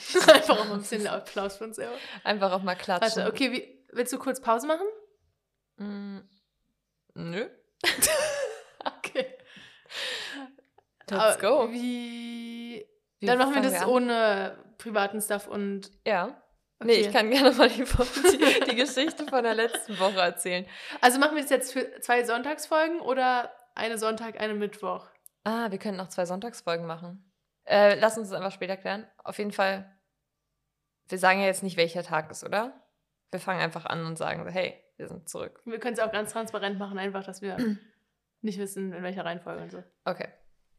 Einfach auch mal ein bisschen Applaus für uns selber. Einfach auch mal klatschen. Warte, okay, willst du kurz Pause machen? Nö. Okay. Let's go. Dann machen wir fangen das an? ohne privaten Stuff und... Ja. Okay. Nee, ich kann gerne mal die Geschichte von der letzten Woche erzählen. Also machen wir das jetzt für 2 Sonntagsfolgen oder eine Sonntag, eine Mittwoch? Wir können noch 2 Sonntagsfolgen machen. Lass uns das einfach später klären. Auf jeden Fall, wir sagen ja jetzt nicht, welcher Tag ist, oder? Wir fangen einfach an und sagen so, hey, wir sind zurück. Wir können es auch ganz transparent machen, einfach, dass wir nicht wissen, in welcher Reihenfolge und so. Okay.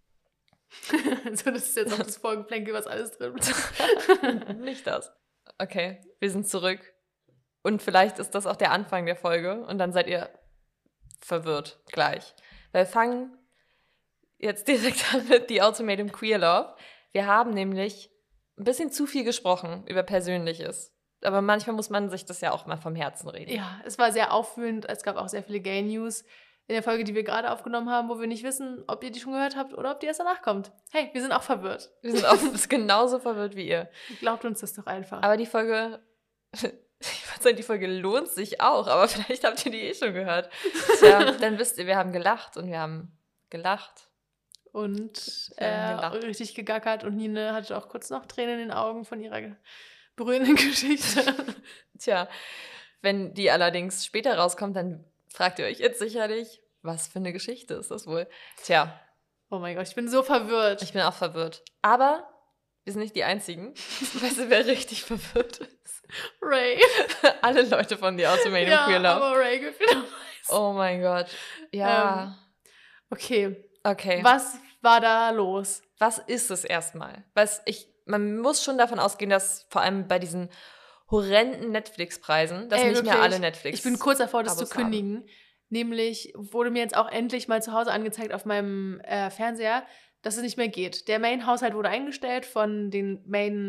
So, das ist jetzt auch das Folgenplänkel, was alles drin ist. Nicht das. Okay, wir sind zurück. Und vielleicht ist das auch der Anfang der Folge und dann seid ihr verwirrt gleich. Wir fangen jetzt direkt an mit The Ultimatum Queer Love. Wir haben nämlich ein bisschen zu viel gesprochen über Persönliches. Aber manchmal muss man sich das ja auch mal vom Herzen reden. Ja, es war sehr aufwühlend. Es gab auch sehr viele Gay-News in der Folge, die wir gerade aufgenommen haben, wo wir nicht wissen, ob ihr die schon gehört habt oder ob die erst danach kommt. Hey, wir sind auch verwirrt. Wir sind auch genauso verwirrt wie ihr. Glaubt uns das doch einfach. Aber die Folge, ich würde sagen, die Folge lohnt sich auch, aber vielleicht habt ihr die eh schon gehört. Tja, dann wisst ihr, wir haben gelacht und wir haben gelacht. Und gelacht. richtig gegackert und Nine hatte auch kurz noch Tränen in den Augen von ihrer berührenden Geschichte. Tja, wenn die allerdings später rauskommt, dann fragt ihr euch jetzt sicherlich, was für eine Geschichte ist das wohl? Tja. Oh mein Gott, ich bin so verwirrt. Ich bin auch verwirrt. Aber wir sind nicht die Einzigen. Weißt du, wer richtig verwirrt ist? Ray. Alle Leute von The Ultimatum Ja, Queer Love. aber Ray gefühlt auch weiß. Oh mein Gott. Ja. Okay. Okay. Was war da los? Was ist es erstmal? Man muss schon davon ausgehen, dass vor allem bei diesen horrenden Netflix-Preisen, dass nicht mehr alle Netflix. Ich bin kurz davor, das zu Abos kündigen. Nämlich wurde mir jetzt auch endlich mal zu Hause angezeigt auf meinem Fernseher, dass es nicht mehr geht. Der Main-Haushalt wurde eingestellt von den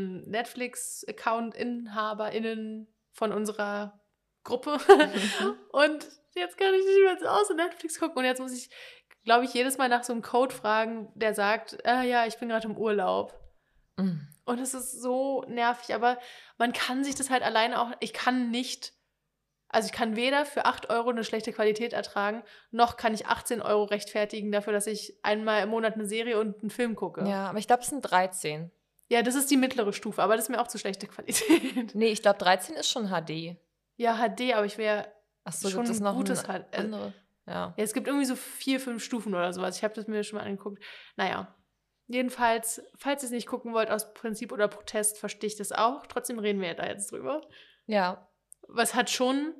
Main-Netflix-Account-InhaberInnen von unserer Gruppe. Und jetzt kann ich nicht mehr zu Hause Netflix gucken. Und jetzt muss ich, glaube ich, jedes Mal nach so einem Code fragen, der sagt, ja, ich bin gerade im Urlaub. Mhm. Und es ist so nervig, aber man kann sich das halt alleine auch, ich kann weder für 8 € eine schlechte Qualität ertragen, noch kann ich 18 € rechtfertigen dafür, dass ich einmal im Monat eine Serie und einen Film gucke. Ja, aber ich glaube, es sind 13. Ja, das ist die mittlere Stufe, aber das ist mir auch zu schlechte Qualität. Nee, ich glaube, 13 ist schon HD. Ja, HD, aber ich wäre Achso, schon gibt es noch gutes eine HD. andere? Ja. Ja, es gibt irgendwie so 4, 5 Stufen oder sowas. Ich habe das mir schon mal angeguckt. Naja. Jedenfalls, falls ihr es nicht gucken wollt aus Prinzip oder Protest, verstehe ich das auch. Trotzdem reden wir da jetzt drüber. Ja. Was hat schon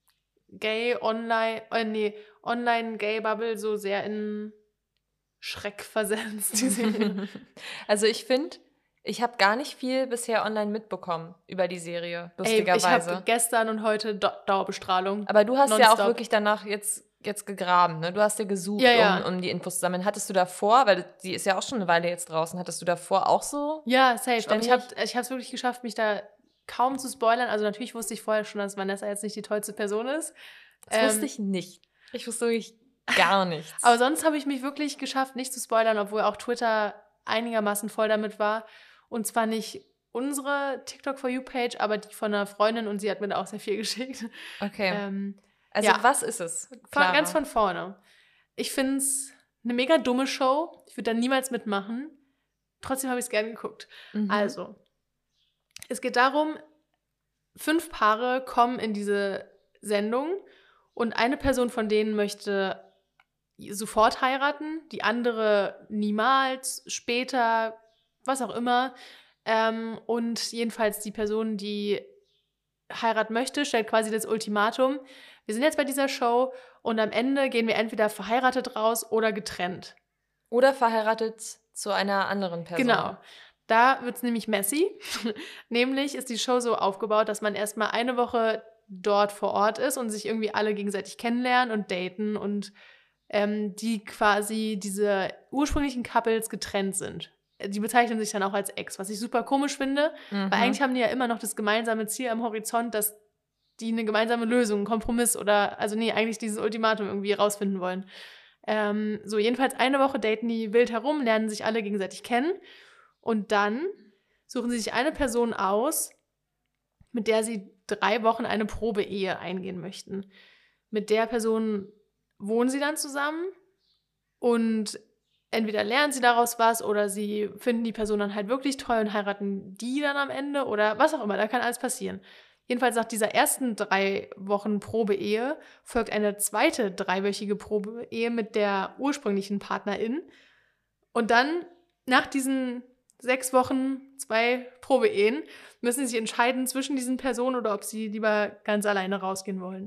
Online-Gay-Bubble so sehr in Schreck versetzt, die Serie. Also ich finde, ich habe gar nicht viel bisher online mitbekommen über die Serie, lustigerweise. Ich habe gestern und heute Dauerbestrahlung. Aber du hast ja nonstop. auch wirklich danach jetzt gegraben, ne? Du hast ja gesucht, Ja. Um die Infos zu sammeln. Hattest du davor, weil die ist ja auch schon eine Weile jetzt draußen, hattest du davor auch so? Ja, safe. Ständig? Aber ich habe es wirklich geschafft, mich da kaum zu spoilern. Also natürlich wusste ich vorher schon, dass Vanessa jetzt nicht die tollste Person ist. Das wusste ich nicht. Ich wusste wirklich gar nichts. Aber sonst habe ich mich wirklich geschafft, nicht zu spoilern, obwohl auch Twitter einigermaßen voll damit war. Und zwar nicht unsere TikTok For You-Page, aber die von einer Freundin und sie hat mir da auch sehr viel geschickt. Okay. Also was ist es? Ganz von vorne. Ich finde es eine mega dumme Show. Ich würde da niemals mitmachen. Trotzdem habe ich es gerne geguckt. Mhm. Also, es geht darum, 5 Paare kommen in diese Sendung und eine Person von denen möchte sofort heiraten, die andere niemals, später, was auch immer. Und jedenfalls die Person, die heiraten möchte, stellt quasi das Ultimatum. Wir sind jetzt bei dieser Show und am Ende gehen wir entweder verheiratet raus oder getrennt. Oder verheiratet zu einer anderen Person. Genau. Da wird es nämlich messy. Nämlich ist die Show so aufgebaut, dass man erstmal eine Woche dort vor Ort ist und sich irgendwie alle gegenseitig kennenlernen und daten und die quasi diese ursprünglichen Couples getrennt sind. Die bezeichnen sich dann auch als Ex, was ich super komisch finde, weil eigentlich haben die ja immer noch das gemeinsame Ziel am Horizont, dass die eine gemeinsame Lösung, einen Kompromiss eigentlich dieses Ultimatum irgendwie rausfinden wollen. Jedenfalls eine Woche daten die wild herum, lernen sich alle gegenseitig kennen und dann suchen sie sich eine Person aus, mit der sie 3 Wochen eine Probeehe eingehen möchten. Mit der Person wohnen sie dann zusammen und entweder lernen sie daraus was oder sie finden die Person dann halt wirklich toll und heiraten die dann am Ende oder was auch immer, da kann alles passieren. Jedenfalls nach dieser ersten 3 Wochen Probeehe folgt eine zweite 3-wöchige Probeehe mit der ursprünglichen Partnerin. Und dann, nach diesen 6 Wochen, 2 Probeehen, müssen sie sich entscheiden zwischen diesen Personen oder ob sie lieber ganz alleine rausgehen wollen.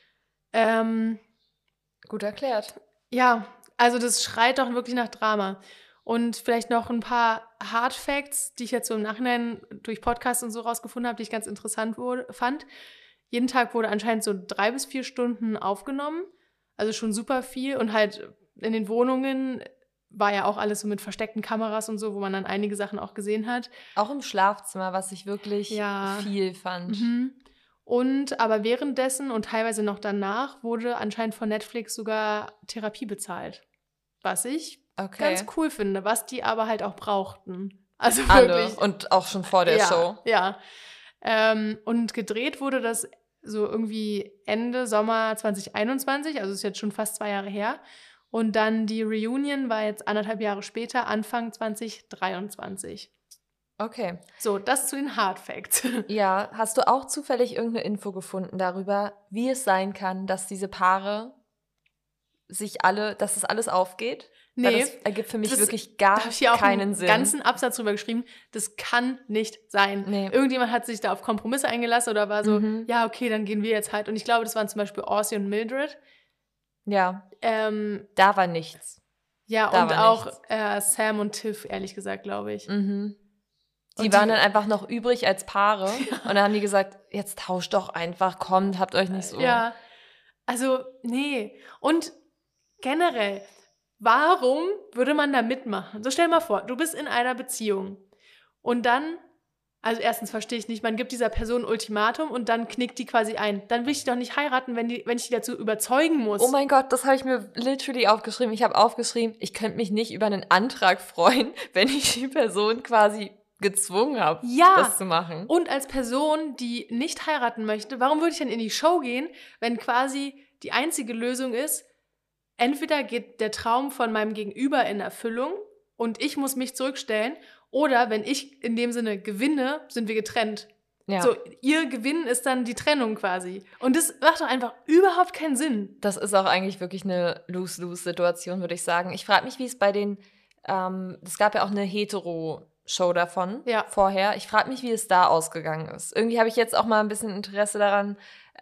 Gut erklärt. Ja, also das schreit doch wirklich nach Drama. Und vielleicht noch ein paar Hard Facts, die ich jetzt so im Nachhinein durch Podcasts und so rausgefunden habe, die ich ganz interessant fand. Jeden Tag wurde anscheinend so 3 bis 4 Stunden aufgenommen. Also schon super viel. Und halt in den Wohnungen war ja auch alles so mit versteckten Kameras und so, wo man dann einige Sachen auch gesehen hat. Auch im Schlafzimmer, was ich wirklich viel fand. Und aber währenddessen und teilweise noch danach wurde anscheinend von Netflix sogar Therapie bezahlt. Was ich ganz cool finde, was die aber halt auch brauchten. Also wirklich. Und auch schon vor der Show. Ja. Und gedreht wurde das so irgendwie Ende Sommer 2021, also ist jetzt schon fast 2 Jahre her. Und dann die Reunion war jetzt 1,5 Jahre später, Anfang 2023. Okay. So, das zu den Hard Facts. Ja, hast du auch zufällig irgendeine Info gefunden darüber, wie es sein kann, dass diese Paare dass es alles aufgeht? Nee. Weil das ergibt für mich wirklich gar keinen Sinn. Da habe ich hier auch einen ganzen Absatz drüber geschrieben. Das kann nicht sein. Nee. Irgendjemand hat sich da auf Kompromisse eingelassen oder war so, ja, okay, dann gehen wir jetzt halt. Und ich glaube, das waren zum Beispiel Aussie und Mildred. Ja, da war nichts. Ja, da und auch Sam und Tiff, ehrlich gesagt, glaube ich. Die waren dann einfach noch übrig als Paare. Und dann haben die gesagt, jetzt tauscht doch einfach, kommt, habt euch nicht so. Ja, also, nee. Und generell, warum würde man da mitmachen? So stell dir mal vor, du bist in einer Beziehung und dann, also erstens verstehe ich nicht, man gibt dieser Person ein Ultimatum und dann knickt die quasi ein. Dann will ich die doch nicht heiraten, wenn ich die dazu überzeugen muss. Oh mein Gott, das habe ich mir literally aufgeschrieben. Ich habe aufgeschrieben, ich könnte mich nicht über einen Antrag freuen, wenn ich die Person quasi gezwungen habe, das zu machen. Und als Person, die nicht heiraten möchte, warum würde ich denn in die Show gehen, wenn quasi die einzige Lösung ist, entweder geht der Traum von meinem Gegenüber in Erfüllung und ich muss mich zurückstellen, oder wenn ich in dem Sinne gewinne, sind wir getrennt. Ja. So, ihr Gewinn ist dann die Trennung quasi. Und das macht doch einfach überhaupt keinen Sinn. Das ist auch eigentlich wirklich eine Lose-Lose-Situation, würde ich sagen. Ich frage mich, wie es bei den, es gab ja auch eine Hetero-Show davon vorher. Ich frage mich, wie es da ausgegangen ist. Irgendwie habe ich jetzt auch mal ein bisschen Interesse daran,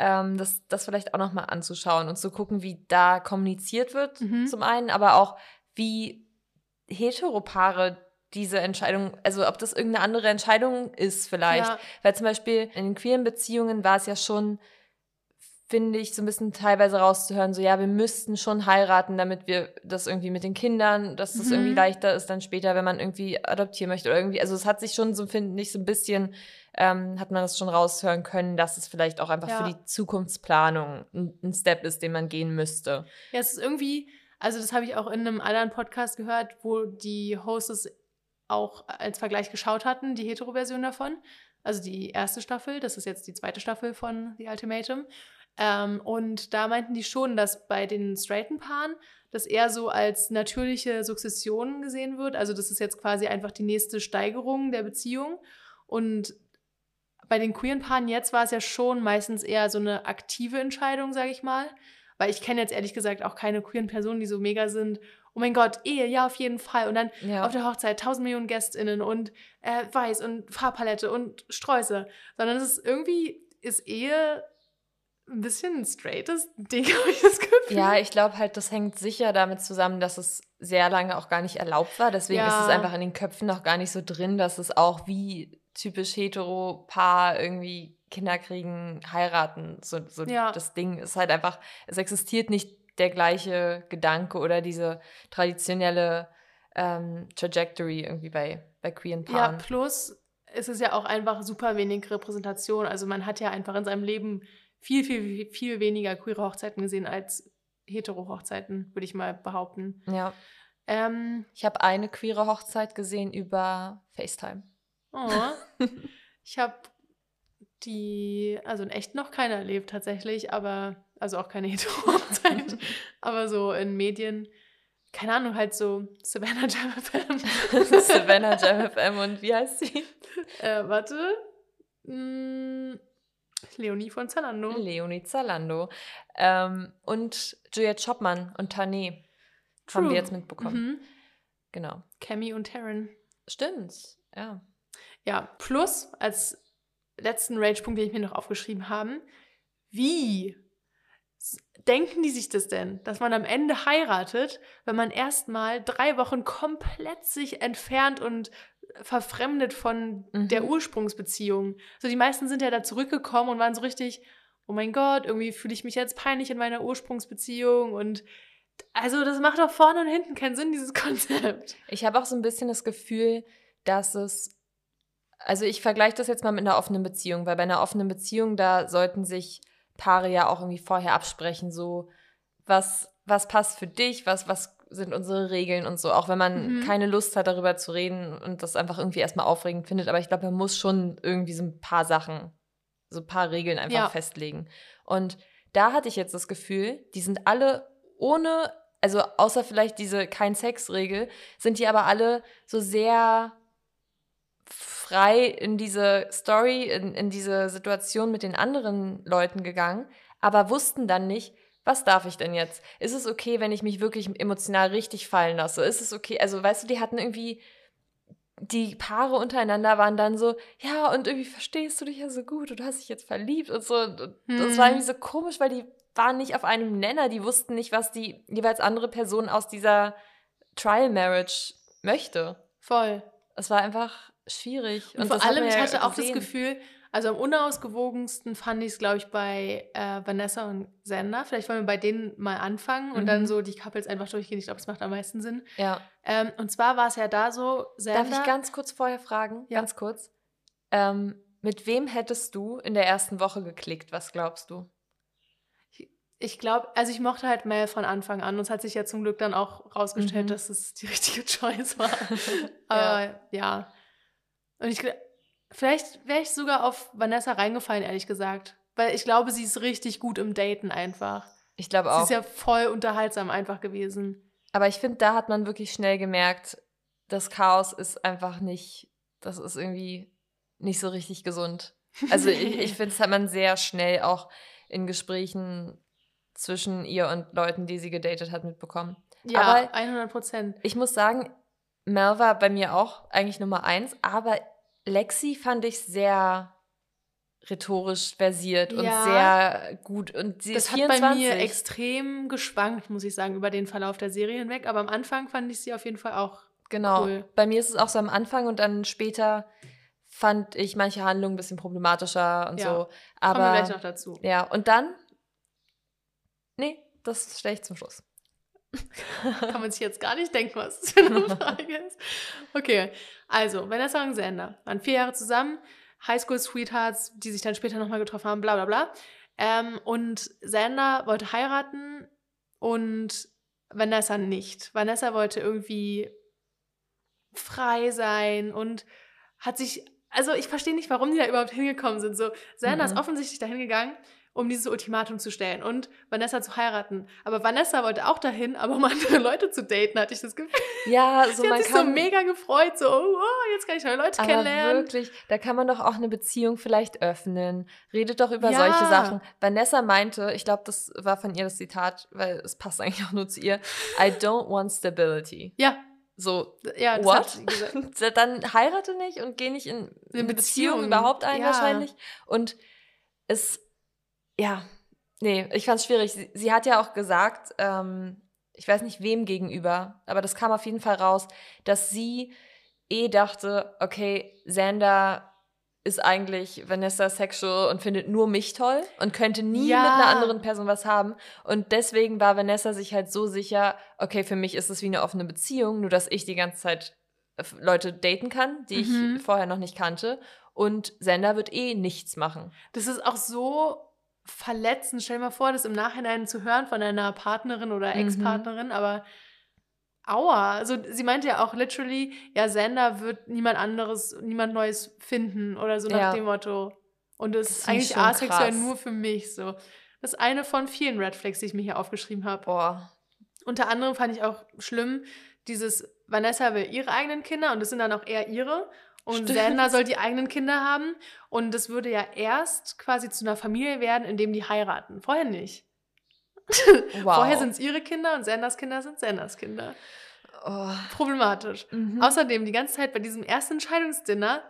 das vielleicht auch nochmal anzuschauen und zu gucken, wie da kommuniziert wird zum einen, aber auch wie Heteropaare diese Entscheidung, also ob das irgendeine andere Entscheidung ist vielleicht. Ja. Weil zum Beispiel in den queeren Beziehungen war es ja schon, finde ich, so ein bisschen teilweise rauszuhören, so ja, wir müssten schon heiraten, damit wir das irgendwie mit den Kindern, dass das irgendwie leichter ist dann später, wenn man irgendwie adoptieren möchte oder irgendwie, also es hat sich schon so, finde ich, so ein bisschen, hat man das schon raushören können, dass es vielleicht auch einfach für die Zukunftsplanung ein Step ist, den man gehen müsste. Ja, es ist irgendwie, also das habe ich auch in einem anderen Podcast gehört, wo die Hosts auch als Vergleich geschaut hatten, die Hetero-Version davon. Also die erste Staffel, das ist jetzt die zweite Staffel von The Ultimatum. Und da meinten die schon, dass bei den straighten Paaren das eher so als natürliche Sukzession gesehen wird. Also das ist jetzt quasi einfach die nächste Steigerung der Beziehung. Und bei den queeren Paaren jetzt war es ja schon meistens eher so eine aktive Entscheidung, sage ich mal. Weil ich kenne jetzt ehrlich gesagt auch keine queeren Personen, die so mega sind, oh mein Gott, Ehe, ja, auf jeden Fall. Und dann auf der Hochzeit 1000 Millionen GästInnen und Weiß und Farbpalette und Sträuße. Sondern es ist irgendwie, ist Ehe ein bisschen ein straightes Ding, habe ich das Gefühl. Ja, ich glaube halt, das hängt sicher damit zusammen, dass es sehr lange auch gar nicht erlaubt war. Deswegen ist es einfach in den Köpfen noch gar nicht so drin, dass es auch wie typisch hetero Paar irgendwie Kinder kriegen, heiraten. So das Ding ist halt einfach, es existiert nicht der gleiche Gedanke oder diese traditionelle Trajectory irgendwie bei queeren Paaren. Ja, plus es ist ja auch einfach super wenig Repräsentation. Also man hat ja einfach in seinem Leben viel, viel, viel weniger queere Hochzeiten gesehen als hetero-Hochzeiten, würde ich mal behaupten. Ja. Ich habe eine queere Hochzeit gesehen über FaceTime. Oh. Ich habe also in echt noch keine erlebt tatsächlich, aber, also auch keine Hetero-Hochzeit, aber so in Medien, keine Ahnung, halt so Savannah Jam FM. Savannah Jam FM und wie heißt sie? Warte. Leonie von Zalando. Leonie Zalando. Und Juliette Schoppmann und Tané haben wir jetzt mitbekommen. Genau. Cammy und Taryn. Stimmt's, ja. Ja, plus als letzten Rage-Punkt, den ich mir noch aufgeschrieben habe, wie denken die sich das denn, dass man am Ende heiratet, wenn man erstmal 3 Wochen komplett sich entfernt und verfremdet von der Ursprungsbeziehung? So, die meisten sind ja da zurückgekommen und waren so richtig, oh mein Gott, irgendwie fühle ich mich jetzt peinlich in meiner Ursprungsbeziehung und also das macht doch vorne und hinten keinen Sinn, dieses Konzept. Ich habe auch so ein bisschen das Gefühl, dass also ich vergleiche das jetzt mal mit einer offenen Beziehung, weil bei einer offenen Beziehung, da sollten sich Paare ja auch irgendwie vorher absprechen, so was passt für dich, was sind unsere Regeln und so, auch wenn man keine Lust hat, darüber zu reden und das einfach irgendwie erstmal aufregend findet, aber ich glaube, man muss schon irgendwie so ein paar Sachen, so ein paar Regeln einfach festlegen. Und da hatte ich jetzt das Gefühl, die sind alle ohne, also außer vielleicht diese Kein-Sex-Regel, sind die aber alle so sehr frei in diese Story, in diese Situation mit den anderen Leuten gegangen, aber wussten dann nicht, was darf ich denn jetzt? Ist es okay, wenn ich mich wirklich emotional richtig fallen lasse? Ist es okay? Also, weißt du, die hatten irgendwie, die Paare untereinander waren dann so, ja, und irgendwie verstehst du dich ja so gut und du hast dich jetzt verliebt und so. Und das war irgendwie so komisch, weil die waren nicht auf einem Nenner, die wussten nicht, was die jeweils andere Person aus dieser Trial Marriage möchte. Voll. Es war einfach schwierig. Und vor allem, ich hatte auch das Gefühl, also am unausgewogensten fand ich es, glaube ich, bei Vanessa und Xander. Vielleicht wollen wir bei denen mal anfangen und dann so die Couples einfach durchgehen. Ich glaube, das macht am meisten Sinn. Ja. Und zwar war es ja da so, Xander... Darf ich ganz kurz vorher fragen? Ja. Ganz kurz. Mit wem hättest du in der ersten Woche geklickt? Was glaubst du? Ich glaube, also ich mochte halt Mel von Anfang an und es hat sich ja zum Glück dann auch rausgestellt, dass es die richtige Choice war. Aber ja. Und vielleicht wäre ich sogar auf Vanessa reingefallen, ehrlich gesagt. Weil ich glaube, sie ist richtig gut im Daten einfach. Ich glaube auch. Sie ist ja voll unterhaltsam einfach gewesen. Aber ich finde, da hat man wirklich schnell gemerkt, das Chaos ist einfach nicht, das ist irgendwie nicht so richtig gesund. Also ich finde, das hat man sehr schnell auch in Gesprächen zwischen ihr und Leuten, die sie gedatet hat, mitbekommen. Ja, aber 100%. Ich muss sagen, Mel war bei mir auch eigentlich Nummer 1, aber Lexi fand ich sehr rhetorisch versiert und sehr gut. Und sie ist 24. Das hat bei mir extrem geschwankt, muss ich sagen, über den Verlauf der Serie hinweg. Aber am Anfang fand ich sie auf jeden Fall auch cool. Bei mir ist es auch so am Anfang und dann später fand ich manche Handlungen ein bisschen problematischer und so. Aber kommen wir gleich noch dazu. Ja, und dann das stelle ich zum Schluss. Kann man sich jetzt gar nicht denken, was das für eine Frage ist. Okay, also Vanessa und Xander waren 4 Jahre zusammen, Highschool-Sweethearts, die sich dann später nochmal getroffen haben, bla bla bla. Und Xander wollte heiraten und Vanessa nicht. Vanessa wollte irgendwie frei sein und hat sich, also ich verstehe nicht, warum die da überhaupt hingekommen sind. So, Xander ist offensichtlich dahin gegangen, um dieses Ultimatum zu stellen und Vanessa zu heiraten. Aber Vanessa wollte auch dahin, aber um andere Leute zu daten, hatte ich das Gefühl. Ja, so sie hat sich so mega gefreut, so, oh, jetzt kann ich neue Leute kennenlernen. Aber wirklich, da kann man doch auch eine Beziehung vielleicht öffnen. Redet doch über solche Sachen. Vanessa meinte, ich glaube, das war von ihr das Zitat, weil es passt eigentlich auch nur zu ihr, I don't want stability. Ja. So, ja, das what? hat sie gesagt. Dann heirate nicht und geh nicht in eine Beziehung überhaupt ein wahrscheinlich. Und ich fand es schwierig. Sie hat ja auch gesagt, ich weiß nicht wem gegenüber, aber das kam auf jeden Fall raus, dass sie dachte, okay, Xander ist eigentlich Vanessa sexual und findet nur mich toll und könnte nie mit einer anderen Person was haben. Und deswegen war Vanessa sich halt so sicher, okay, für mich ist es wie eine offene Beziehung, nur dass ich die ganze Zeit Leute daten kann, die ich vorher noch nicht kannte. Und Xander wird nichts machen. Das ist auch so verletzend. Stell dir mal vor, das im Nachhinein zu hören von einer Partnerin oder Ex-Partnerin, aber aua. Also sie meinte ja auch literally, ja, Xander wird niemand Neues finden oder so nach dem Motto. Und das ist eigentlich asexuell nur für mich so. Das ist eine von vielen Red Flags, die ich mir hier aufgeschrieben habe. Boah. Unter anderem fand ich auch schlimm, Vanessa will ihre eigenen Kinder und das sind dann auch eher ihre. Und Xander soll die eigenen Kinder haben. Und das würde ja erst quasi zu einer Familie werden, indem die heiraten. Vorher nicht. Wow. Vorher sind es ihre Kinder und Xanders Kinder sind Xanders Kinder. Oh. Problematisch. Außerdem die ganze Zeit bei diesem ersten Entscheidungsdinner,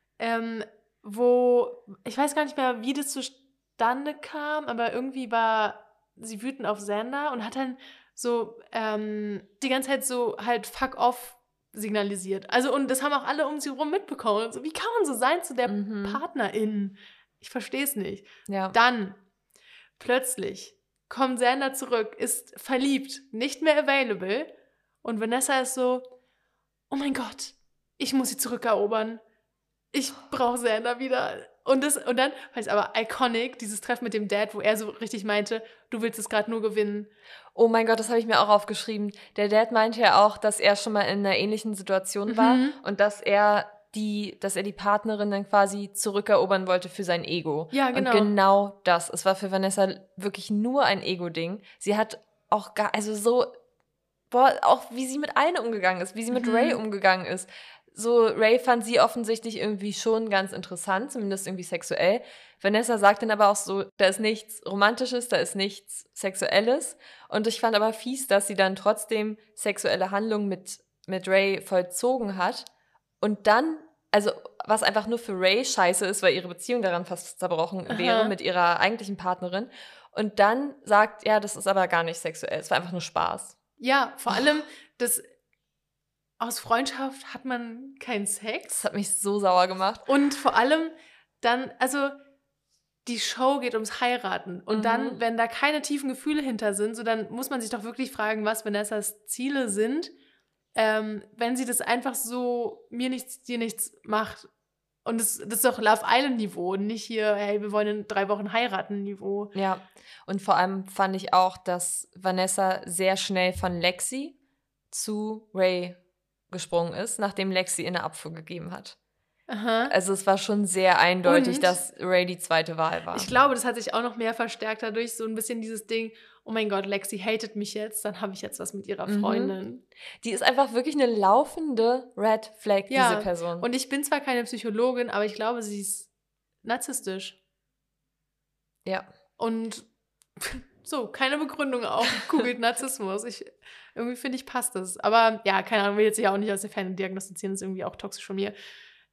wo, ich weiß gar nicht mehr, wie das zustande kam, aber irgendwie war sie wütend auf Xander und hat dann so die ganze Zeit so halt fuck off signalisiert. Also und das haben auch alle um sie rum mitbekommen. So, wie kann man so sein zu der Partnerin? Ich verstehe es nicht. Ja. Dann plötzlich kommt Xander zurück, ist verliebt, nicht mehr available und Vanessa ist so, oh mein Gott, ich muss sie zurückerobern. Ich brauche Xander wieder. Und dann war es aber iconic, dieses Treffen mit dem Dad, wo er so richtig meinte, du willst es gerade nur gewinnen. Oh mein Gott, das habe ich mir auch aufgeschrieben. Der Dad meinte ja auch, dass er schon mal in einer ähnlichen Situation war und dass er die Partnerin dann quasi zurückerobern wollte für sein Ego. Ja, genau. Und genau das. Es war für Vanessa wirklich nur ein Ego-Ding. Sie hat auch auch wie sie mit allen umgegangen ist, wie sie mit Ray umgegangen ist. So, Ray fand sie offensichtlich irgendwie schon ganz interessant, zumindest irgendwie sexuell. Vanessa sagt dann aber auch so, da ist nichts Romantisches, da ist nichts Sexuelles. Und ich fand aber fies, dass sie dann trotzdem sexuelle Handlungen mit Ray vollzogen hat. Und dann, also was einfach nur für Ray scheiße ist, weil ihre Beziehung daran fast zerbrochen wäre mit ihrer eigentlichen Partnerin. Und dann sagt, ja, das ist aber gar nicht sexuell, es war einfach nur Spaß. Ja, vor allem aus Freundschaft hat man keinen Sex. Das hat mich so sauer gemacht. Und vor allem dann, also die Show geht ums Heiraten. Und dann, wenn da keine tiefen Gefühle hinter sind, so dann muss man sich doch wirklich fragen, was Vanessas Ziele sind, wenn sie das einfach so mir nichts, dir nichts macht. Und das ist doch Love Island-Niveau und nicht hier, hey, wir wollen in 3 Wochen heiraten-Niveau. Ja, und vor allem fand ich auch, dass Vanessa sehr schnell von Lexi zu Ray gesprungen ist, nachdem Lexi in eine Abfuhr gegeben hat. Aha. Also es war schon sehr eindeutig, dass Ray die zweite Wahl war. Ich glaube, das hat sich auch noch mehr verstärkt dadurch, so ein bisschen dieses Ding, oh mein Gott, Lexi hatet mich jetzt, dann habe ich jetzt was mit ihrer Freundin. Die ist einfach wirklich eine laufende Red Flag, diese Person. Und ich bin zwar keine Psychologin, aber ich glaube, sie ist narzisstisch. Ja. Und so, keine Begründung auch. Googelt Narzissmus. Irgendwie finde ich, passt das. Aber ja, keine Ahnung, will jetzt ja auch nicht aus der Ferne diagnostizieren, das ist irgendwie auch toxisch von mir.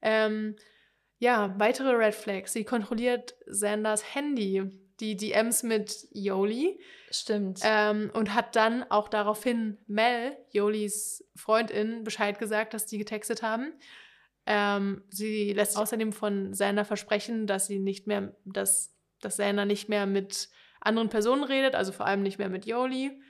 Weitere Red Flags. Sie kontrolliert Xanders Handy, die DMs mit Yoli. Stimmt. Und hat dann auch daraufhin Mel, Yolis Freundin, Bescheid gesagt, dass die getextet haben. Sie lässt außerdem von Xander versprechen, dass Xander nicht mehr mit anderen Personen redet, also vor allem nicht mehr mit Yoli.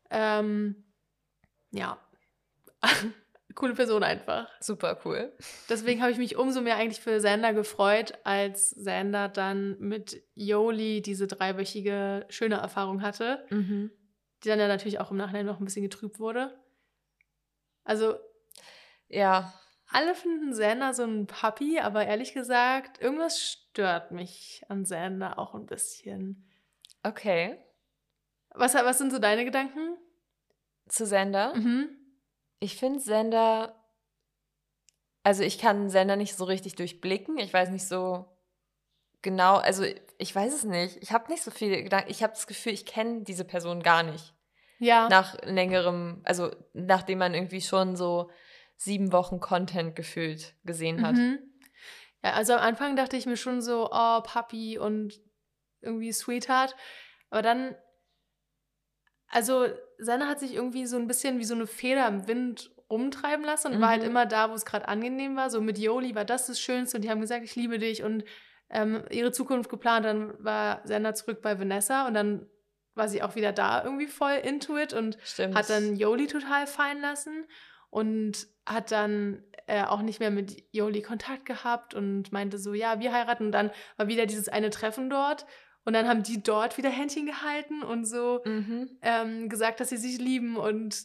Coole Person einfach. Super cool. Deswegen habe ich mich umso mehr eigentlich für Xander gefreut, als Xander dann mit Yoli diese 3-wöchige schöne Erfahrung hatte, die dann ja natürlich auch im Nachhinein noch ein bisschen getrübt wurde. Also, ja. Alle finden Xander so ein Puppy, aber ehrlich gesagt, irgendwas stört mich an Xander auch ein bisschen. Okay. Was sind so deine Gedanken? Zu Xander? Ich finde Xander, also ich kann Xander nicht so richtig durchblicken. Ich weiß nicht so genau, also ich weiß es nicht. Ich habe nicht so viele Gedanken. Ich habe das Gefühl, ich kenne diese Person gar nicht. Ja. Nach längerem, also nachdem man irgendwie schon so 7 Wochen Content gefühlt gesehen hat. Ja, also am Anfang dachte ich mir schon so, oh, Papi und irgendwie Sweetheart. Aber dann, also Xander hat sich irgendwie so ein bisschen wie so eine Feder im Wind rumtreiben lassen und war halt immer da, wo es gerade angenehm war. So mit Yoli war das Schönste und die haben gesagt, ich liebe dich und ihre Zukunft geplant. Dann war Xander zurück bei Vanessa und dann war sie auch wieder da irgendwie voll into it und hat dann Yoli total fallen lassen und hat dann auch nicht mehr mit Yoli Kontakt gehabt und meinte so, ja, wir heiraten. Und dann war wieder dieses eine Treffen dort. Und dann haben die dort wieder Händchen gehalten und so gesagt, dass sie sich lieben. Und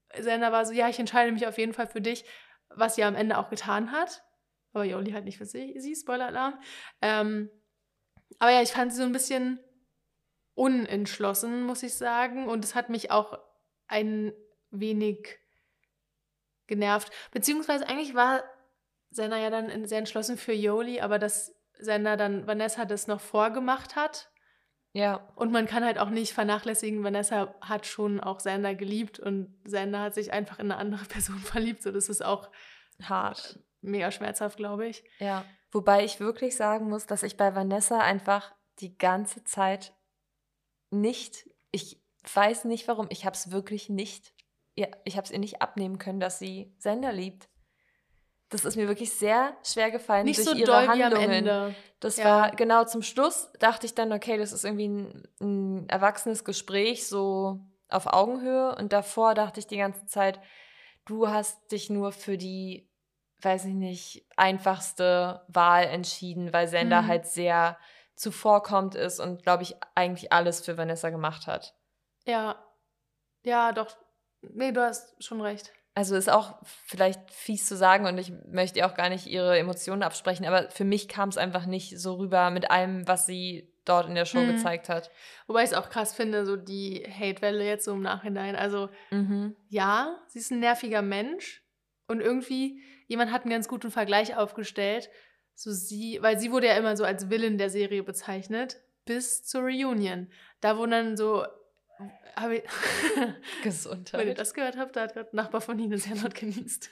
Xander war so, ja, ich entscheide mich auf jeden Fall für dich, was sie am Ende auch getan hat. Aber Yoli halt nicht für sie, Spoiler-Alarm. Aber ja, ich fand sie so ein bisschen unentschlossen, muss ich sagen. Und es hat mich auch ein wenig genervt. Beziehungsweise eigentlich war Xander ja dann sehr entschlossen für Yoli, aber dass Xander dann Vanessa das noch vorgemacht hat. Ja. Und man kann halt auch nicht vernachlässigen, Vanessa hat schon auch Xander geliebt und Xander hat sich einfach in eine andere Person verliebt. So, das ist auch hart. Mega schmerzhaft, glaube ich. Ja. Wobei ich wirklich sagen muss, dass ich bei Vanessa einfach die ganze Zeit ich weiß nicht warum, ich habe es wirklich nicht, ich habe es ihr nicht abnehmen können, dass sie Xander liebt. Das ist mir wirklich sehr schwer gefallen nicht durch so ihre doll Handlungen. Wie am Ende. Das war genau zum Schluss, dachte ich dann, okay, das ist irgendwie ein erwachsenes Gespräch, so auf Augenhöhe. Und davor dachte ich die ganze Zeit, du hast dich nur für die, weiß ich nicht, einfachste Wahl entschieden, weil Xander halt sehr zuvorkommend ist und, glaube ich, eigentlich alles für Vanessa gemacht hat. Ja, doch. Nee, du hast schon recht. Also ist auch vielleicht fies zu sagen und ich möchte ihr auch gar nicht ihre Emotionen absprechen, aber für mich kam es einfach nicht so rüber mit allem, was sie dort in der Show gezeigt hat. Wobei ich es auch krass finde, so die Hate-Welle jetzt so im Nachhinein. Also ja, sie ist ein nerviger Mensch und irgendwie, jemand hat einen ganz guten Vergleich aufgestellt, so weil sie wurde ja immer so als Villain der Serie bezeichnet, bis zur Reunion. Da wurden dann so Gesundheit. Wenn ihr das gehört habt, da hat gerade ein Nachbar von Ihnen sehr laut genießt.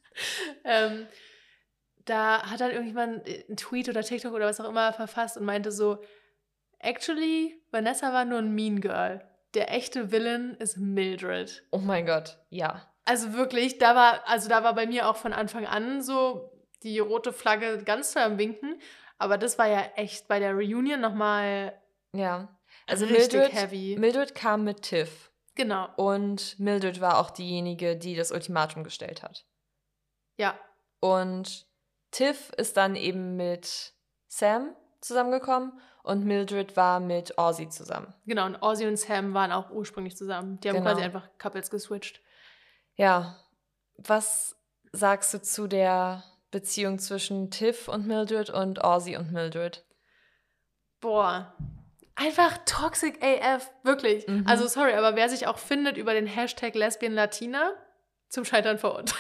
Da hat dann irgendjemand einen Tweet oder TikTok oder was auch immer verfasst und meinte so, actually, Vanessa war nur ein Mean Girl. Der echte Villain ist Mildred. Oh mein Gott, ja. Also wirklich, da war bei mir auch von Anfang an so die rote Flagge ganz am Winken. Aber das war ja echt bei der Reunion nochmal also richtig heavy. Mildred kam mit Tiff. Genau. Und Mildred war auch diejenige, die das Ultimatum gestellt hat. Ja. Und Tiff ist dann eben mit Sam zusammengekommen und Mildred war mit Ozzy zusammen. Genau, und Ozzy und Sam waren auch ursprünglich zusammen. Die haben quasi einfach Couples geswitcht. Ja. Was sagst du zu der Beziehung zwischen Tiff und Mildred und Ozzy und Mildred? Boah. Einfach toxic AF, wirklich. Also sorry, aber wer sich auch findet über den Hashtag LesbianLatina, zum Scheitern verurteilt.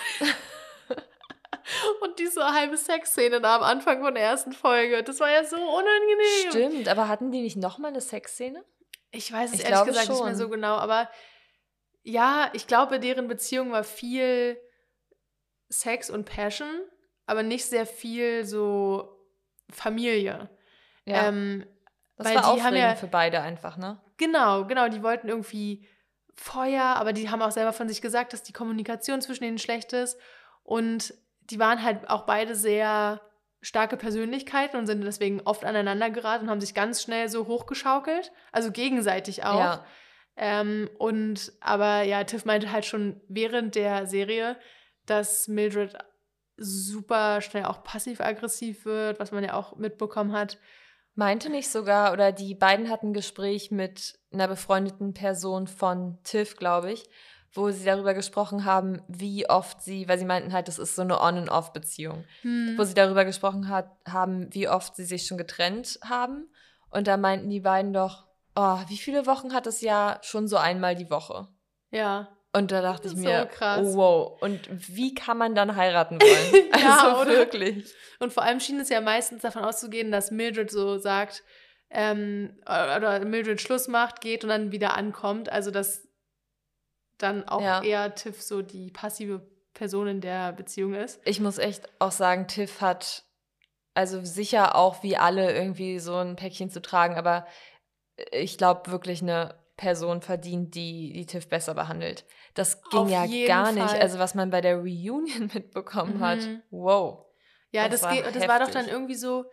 Und diese halbe Sexszene da am Anfang von der ersten Folge, das war ja so unangenehm. Stimmt, aber hatten die nicht nochmal eine Sexszene? Ich weiß es ehrlich gesagt nicht mehr so genau, aber ja, ich glaube, deren Beziehung war viel Sex und Passion, aber nicht sehr viel so Familie. Ja. Das war aufregend für beide einfach, ne? Genau, die wollten irgendwie Feuer, aber die haben auch selber von sich gesagt, dass die Kommunikation zwischen denen schlecht ist und die waren halt auch beide sehr starke Persönlichkeiten und sind deswegen oft aneinander geraten und haben sich ganz schnell so hochgeschaukelt, also gegenseitig auch. Ja. Aber ja, Tiff meinte halt schon während der Serie, dass Mildred super schnell auch passiv-aggressiv wird, was man ja auch mitbekommen hat. Meinte nicht sogar, oder die beiden hatten ein Gespräch mit einer befreundeten Person von Tiff, glaube ich, wo sie darüber gesprochen haben, wie oft weil sie meinten halt, das ist so eine On-and-Off-Beziehung, wo sie darüber gesprochen haben, wie oft sie sich schon getrennt haben. Und da meinten die beiden doch, oh, wie viele Wochen hat das Jahr? Schon so einmal die Woche. Ja. Und da dachte ich mir, krass. Oh, wow, und wie kann man dann heiraten wollen? Ja, also wirklich. Und vor allem schien es ja meistens davon auszugehen, dass Mildred so sagt, oder Mildred Schluss macht, geht und dann wieder ankommt. Also dass dann auch eher Tiff so die passive Person in der Beziehung ist. Ich muss echt auch sagen, Tiff hat also sicher auch wie alle irgendwie so ein Päckchen zu tragen, aber ich glaube wirklich eine Person verdient, die Tiff besser behandelt. Das ging ja gar nicht. Also was man bei der Reunion mitbekommen hat. Wow. Ja, das war doch dann irgendwie so,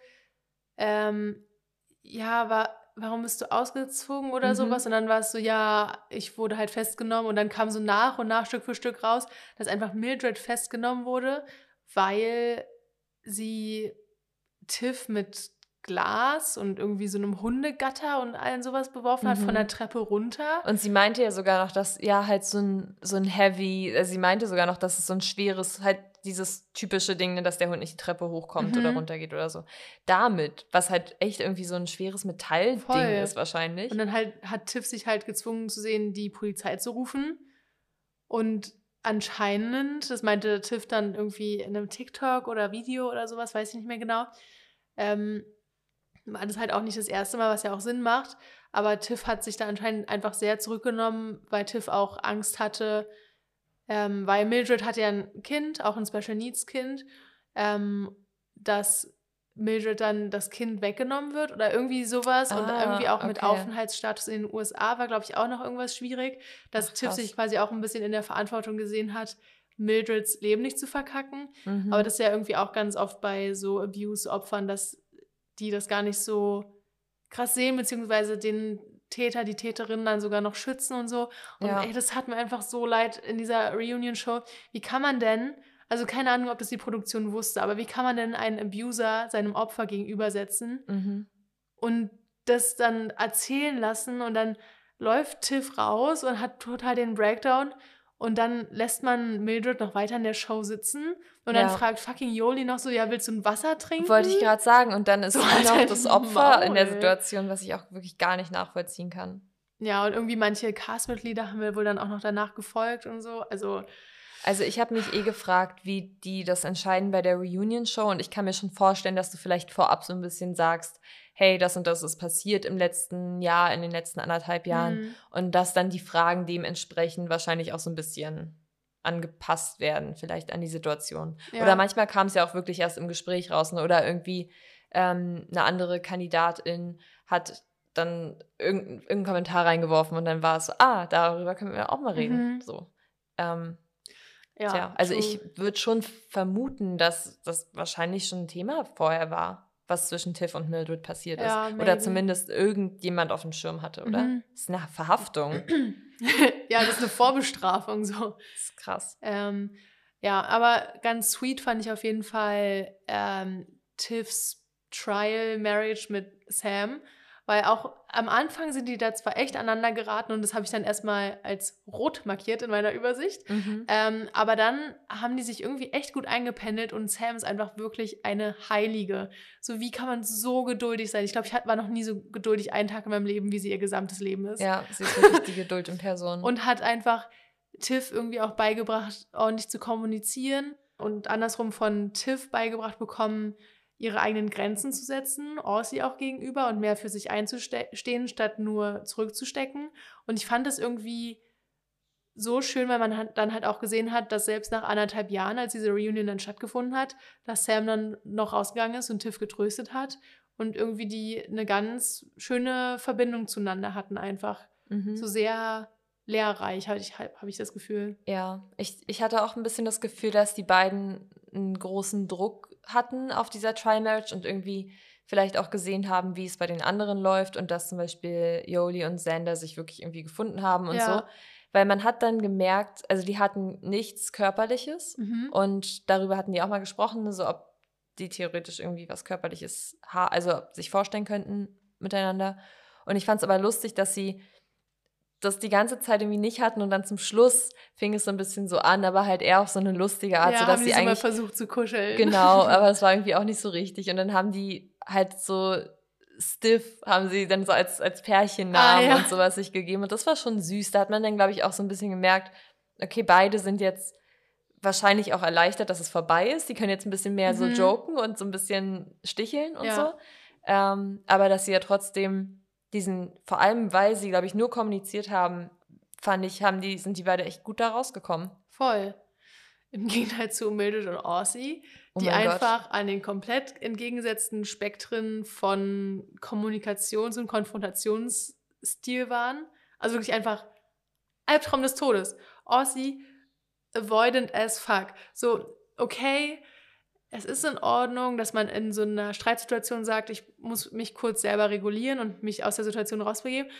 warum bist du ausgezogen oder sowas? Und dann war es so, ja, ich wurde halt festgenommen und dann kam so nach und nach Stück für Stück raus, dass einfach Mildred festgenommen wurde, weil sie Tiff mit Glas und irgendwie so einem Hundegatter und allen sowas beworfen hat von der Treppe runter. Und sie meinte ja sogar noch, dass halt so ein Heavy, also sie meinte sogar noch, dass es so ein schweres, halt dieses typische Ding, ne, dass der Hund nicht die Treppe hochkommt oder runtergeht oder so. Damit, was halt echt irgendwie so ein schweres Metallding ist wahrscheinlich. Und dann hat Tiff sich halt gezwungen zu sehen, die Polizei zu rufen. Und anscheinend, das meinte Tiff dann irgendwie in einem TikTok oder Video oder sowas, weiß ich nicht mehr genau, war das halt auch nicht das erste Mal, was ja auch Sinn macht. Aber Tiff hat sich da anscheinend einfach sehr zurückgenommen, weil Tiff auch Angst hatte, weil Mildred hat ja ein Kind, auch ein Special Needs Kind, dass Mildred dann das Kind weggenommen wird oder irgendwie sowas und irgendwie auch mit Aufenthaltsstatus in den USA war, glaube ich, auch noch irgendwas schwierig, dass Tiff sich quasi auch ein bisschen in der Verantwortung gesehen hat, Mildreds Leben nicht zu verkacken. Aber das ist ja irgendwie auch ganz oft bei so Abuse-Opfern, dass die das gar nicht so krass sehen, beziehungsweise den Täter, die Täterin dann sogar noch schützen und so. Und ey, das hat mir einfach so leid in dieser Reunion-Show. Wie kann man denn, also keine Ahnung, ob das die Produktion wusste, aber wie kann man denn einen Abuser seinem Opfer gegenübersetzen und das dann erzählen lassen und dann läuft Tiff raus und hat total den Breakdown und dann lässt man Mildred noch weiter in der Show sitzen und dann fragt fucking Yoli noch so, ja, willst du ein Wasser trinken? Wollte ich gerade sagen. Und dann ist so sie noch das Opfer in der Situation, was ich auch wirklich gar nicht nachvollziehen kann. Ja, und irgendwie manche Castmitglieder haben wir wohl dann auch noch danach gefolgt und so. Also ich habe mich gefragt, wie die das entscheiden bei der Reunion-Show und ich kann mir schon vorstellen, dass du vielleicht vorab so ein bisschen sagst, hey, das und das ist passiert im letzten Jahr, in den letzten 1,5 Jahren und dass dann die Fragen dementsprechend wahrscheinlich auch so ein bisschen angepasst werden, vielleicht an die Situation. Ja. Oder manchmal kam es ja auch wirklich erst im Gespräch raus, ne? Oder irgendwie eine andere Kandidatin hat dann irgendeinen Kommentar reingeworfen und dann war es so, darüber können wir auch mal reden. So. Also ich würde schon vermuten, dass das wahrscheinlich schon ein Thema vorher war, was zwischen Tiff und Mildred passiert ist. Maybe. Oder zumindest irgendjemand auf dem Schirm hatte, oder? Das ist eine Verhaftung. Ja, das ist eine Vorbestrafung so. Das ist krass. Ja, aber ganz sweet fand ich auf jeden Fall Tiffs Trial Marriage mit Sam, weil auch am Anfang sind die da zwar echt aneinander geraten und das habe ich dann erstmal als rot markiert in meiner Übersicht, aber dann haben die sich irgendwie echt gut eingependelt und Sam ist einfach wirklich eine Heilige. So, wie kann man so geduldig sein? Ich glaube, ich war noch nie so geduldig einen Tag in meinem Leben, wie sie ihr gesamtes Leben ist. Ja, sie ist wirklich die Geduld in Person. Und hat einfach Tiff irgendwie auch beigebracht, ordentlich zu kommunizieren und andersrum von Tiff beigebracht bekommen, ihre eigenen Grenzen zu setzen, Aussie auch gegenüber und mehr für sich einzustehen, statt nur zurückzustecken. Und ich fand das irgendwie so schön, weil man dann halt auch gesehen hat, dass selbst nach 1,5 Jahren, als diese Reunion dann stattgefunden hat, dass Sam dann noch rausgegangen ist und Tiff getröstet hat und irgendwie die eine ganz schöne Verbindung zueinander hatten einfach. So sehr lehrreich, habe ich das Gefühl. Ja, ich hatte auch ein bisschen das Gefühl, dass die beiden einen großen Druck hatten auf dieser Tri-Marriage und irgendwie vielleicht auch gesehen haben, wie es bei den anderen läuft und dass zum Beispiel Yoli und Xander sich wirklich irgendwie gefunden haben und so. Weil man hat dann gemerkt, also die hatten nichts Körperliches und darüber hatten die auch mal gesprochen, so ob die theoretisch irgendwie was Körperliches also sich vorstellen könnten miteinander. Und ich fand es aber lustig, dass sie das die ganze Zeit irgendwie nicht hatten und dann zum Schluss fing es so ein bisschen so an, aber halt eher auf so eine lustige Art, ja, so dass haben sie eigentlich mal versucht zu kuscheln. Genau, aber es war irgendwie auch nicht so richtig und dann haben die halt so stiff, haben sie dann so als Pärchennamen und sowas sich gegeben und das war schon süß, da hat man dann, glaube ich, auch so ein bisschen gemerkt, okay, beide sind jetzt wahrscheinlich auch erleichtert, dass es vorbei ist, die können jetzt ein bisschen mehr so joken und so ein bisschen sticheln und so, aber dass sie ja trotzdem vor allem, weil sie, glaube ich, nur kommuniziert haben, fand ich, sind die beide echt gut da rausgekommen. Voll. Im Gegenteil zu Mildred und Aussie, die einfach an den komplett entgegengesetzten Spektren von Kommunikations- und Konfrontationsstil waren. Also wirklich einfach Albtraum des Todes. Aussie, avoidant as fuck. So, okay, es ist in Ordnung, dass man in so einer Streitsituation sagt, ich muss mich kurz selber regulieren und mich aus der Situation rausbegeben.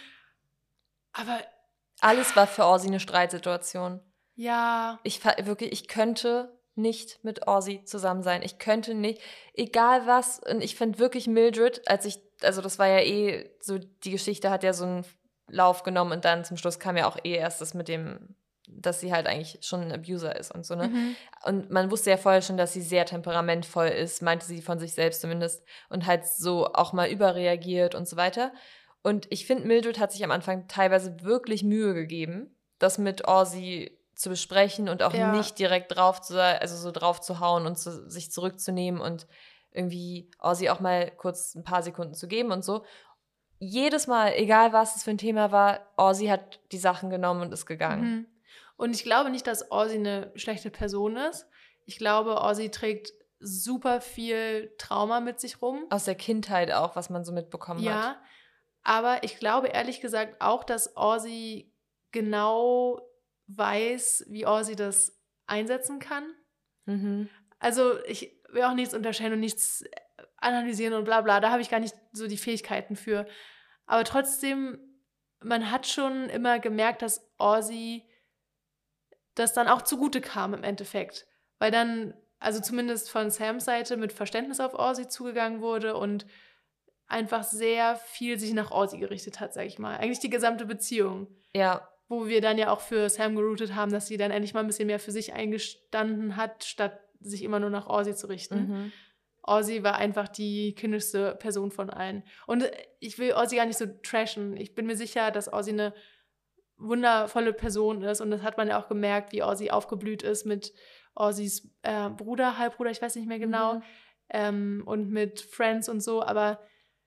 Aber alles war für Aussie eine Streitsituation. Ja. Ich könnte nicht mit Ozzy zusammen sein. Ich könnte nicht, egal was. Und ich finde wirklich Mildred, also das war ja so, die Geschichte hat ja so einen Lauf genommen und dann zum Schluss kam ja auch erst das mit dem, dass sie halt eigentlich schon ein Abuser ist und so, ne? Mhm. Und man wusste ja vorher schon, dass sie sehr temperamentvoll ist, meinte sie von sich selbst zumindest, und halt so auch mal überreagiert und so weiter. Und ich finde, Mildred hat sich am Anfang teilweise wirklich Mühe gegeben, das mit Ozzy zu besprechen und auch nicht direkt drauf zu hauen und sich zurückzunehmen und irgendwie Ozzy auch mal kurz ein paar Sekunden zu geben und so. Jedes Mal, egal was es für ein Thema war, Ozzy hat die Sachen genommen und ist gegangen. Mhm. Und ich glaube nicht, dass Ozzy eine schlechte Person ist. Ich glaube, Ozzy trägt super viel Trauma mit sich rum. Aus der Kindheit auch, was man so mitbekommen hat. Ja, aber ich glaube ehrlich gesagt auch, dass Ozzy genau weiß, wie Ozzy das einsetzen kann. Mhm. Also ich will auch nichts unterstellen und nichts analysieren und bla bla, da habe ich gar nicht so die Fähigkeiten für. Aber trotzdem, man hat schon immer gemerkt, dass Ozzy das dann auch zugute kam im Endeffekt. Weil dann, also zumindest von Sams Seite, mit Verständnis auf Ozzy zugegangen wurde und einfach sehr viel sich nach Ozzy gerichtet hat, sag ich mal. Eigentlich die gesamte Beziehung. Ja. Wo wir dann ja auch für Sam geroutet haben, dass sie dann endlich mal ein bisschen mehr für sich eingestanden hat, statt sich immer nur nach Ozzy zu richten. Mhm. Ozzy war einfach die kindischste Person von allen. Und ich will Ozzy gar nicht so trashen. Ich bin mir sicher, dass Ozzy eine wundervolle Person ist. Und das hat man ja auch gemerkt, wie Ozzy aufgeblüht ist mit Ozzys Bruder, Halbbruder, ich weiß nicht mehr genau. Und mit Friends und so. Aber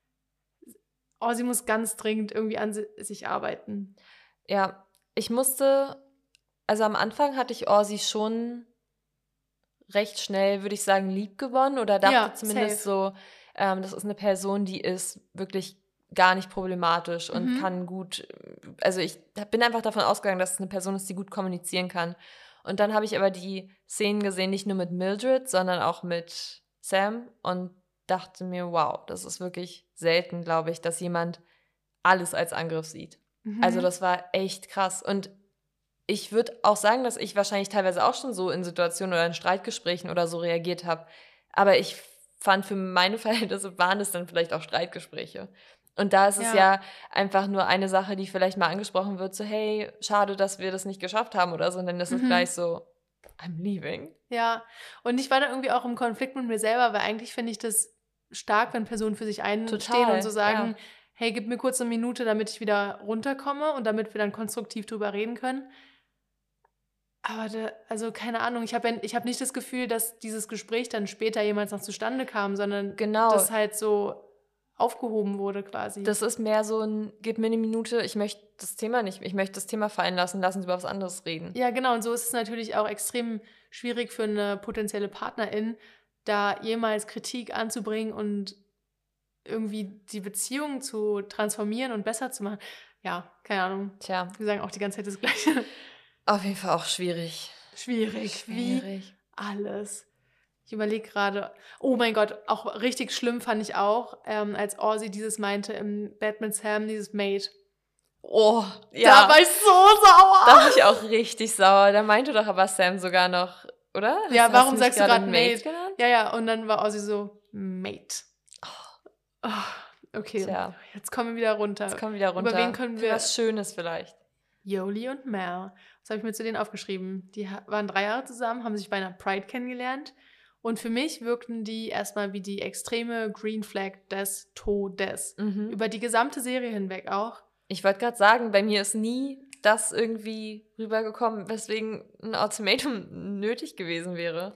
Ozzy muss ganz dringend irgendwie an sich arbeiten. Ja, also am Anfang hatte ich Ozzy schon recht schnell, würde ich sagen, lieb gewonnen oder dachte zumindest so, das ist eine Person, die ist wirklich gar nicht problematisch und kann gut, also ich bin einfach davon ausgegangen, dass es eine Person ist, die gut kommunizieren kann. Und dann habe ich aber die Szenen gesehen, nicht nur mit Mildred, sondern auch mit Sam und dachte mir, wow, das ist wirklich selten, glaube ich, dass jemand alles als Angriff sieht. Also das war echt krass. Und ich würde auch sagen, dass ich wahrscheinlich teilweise auch schon so in Situationen oder in Streitgesprächen oder so reagiert habe. Aber ich fand, für meine Verhältnisse waren es dann vielleicht auch Streitgespräche. Und da ist es ja einfach nur eine Sache, die vielleicht mal angesprochen wird, so hey, schade, dass wir das nicht geschafft haben oder so. Und dann ist es gleich so, I'm leaving. Ja, und ich war da irgendwie auch im Konflikt mit mir selber, weil eigentlich finde ich das stark, wenn Personen für sich einstehen und so sagen, hey, gib mir kurz eine Minute, damit ich wieder runterkomme und damit wir dann konstruktiv drüber reden können. Aber also keine Ahnung, ich hab nicht das Gefühl, dass dieses Gespräch dann später jemals noch zustande kam, sondern das halt so aufgehoben wurde quasi. Das ist mehr so ein, gib mir eine Minute, ich möchte das Thema fallen lassen Sie über was anderes reden. Ja, genau, und so ist es natürlich auch extrem schwierig für eine potenzielle Partnerin, da jemals Kritik anzubringen und irgendwie die Beziehung zu transformieren und besser zu machen. Ja, keine Ahnung. Tja. Wir sagen auch die ganze Zeit das Gleiche. Auf jeden Fall auch schwierig. Schwierig. Wie alles. Ich überlege gerade, oh mein Gott, auch richtig schlimm fand ich auch, als Ozzy dieses meinte im Bed mit Sam, dieses Mate. Oh, ja. Da war ich so sauer. Da war ich auch richtig sauer. Da meinte doch aber Sam sogar noch, oder? Ja, warum sagst du gerade Mate genannt? Ja, und dann war Ozzy so, Mate. Oh, okay, jetzt kommen wir wieder runter. Über wen können wir... Was Schönes vielleicht. Yoli und Mel. Was habe ich mir zu denen aufgeschrieben? Die waren 3 Jahre zusammen, haben sich bei einer Pride kennengelernt. Und für mich wirkten die erstmal wie die extreme Green Flag des Todes. Über die gesamte Serie hinweg auch. Ich wollte gerade sagen, bei mir ist nie das irgendwie rübergekommen, weswegen ein Ultimatum nötig gewesen wäre.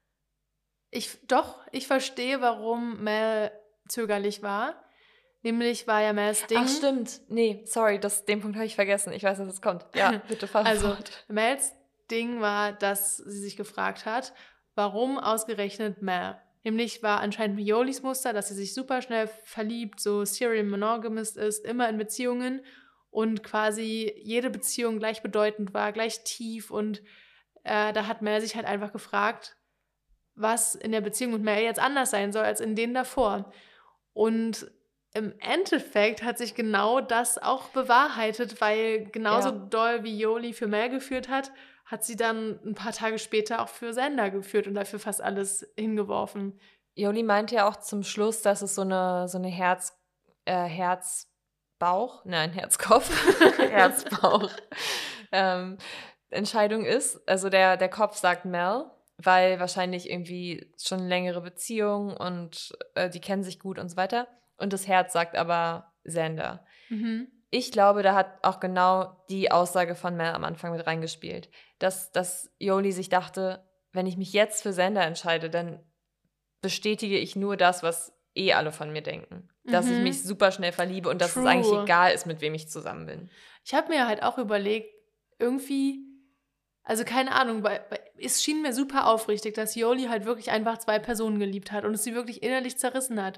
Ich verstehe, warum Mel zögerlich war. Nämlich war ja Mels Ding... Ach, stimmt. Nee, sorry, den Punkt habe ich vergessen. Ich weiß, dass es kommt. Ja, bitte fahr fort. Also, Mels Ding war, dass sie sich gefragt hat, warum ausgerechnet Mel? Nämlich war anscheinend Yolis Muster, dass sie sich super schnell verliebt, so serial monogamous ist, immer in Beziehungen und quasi jede Beziehung gleichbedeutend war, gleich tief. Und da hat Mel sich halt einfach gefragt, was in der Beziehung mit Mel jetzt anders sein soll als in denen davor. Und im Endeffekt hat sich genau das auch bewahrheitet, weil genauso doll wie Yoli für Mel geführt hat hat sie dann ein paar Tage später auch für Xander geführt und dafür fast alles hingeworfen. Jolie meinte ja auch zum Schluss, dass es so eine Herzkopf, Herzbauch Entscheidung ist. Also der Kopf sagt Mel, weil wahrscheinlich irgendwie schon eine längere Beziehung und die kennen sich gut und so weiter. Und das Herz sagt aber Xander. Mhm. Ich glaube, da hat auch genau die Aussage von Mel am Anfang mit reingespielt. Dass Jolie sich dachte, wenn ich mich jetzt für Xander entscheide, dann bestätige ich nur das, was alle von mir denken. Dass ich mich super schnell verliebe und dass es eigentlich egal ist, mit wem ich zusammen bin. Ich habe mir halt auch überlegt, irgendwie, also keine Ahnung, weil es schien mir super aufrichtig, dass Jolie halt wirklich einfach 2 Personen geliebt hat und es sie wirklich innerlich zerrissen hat.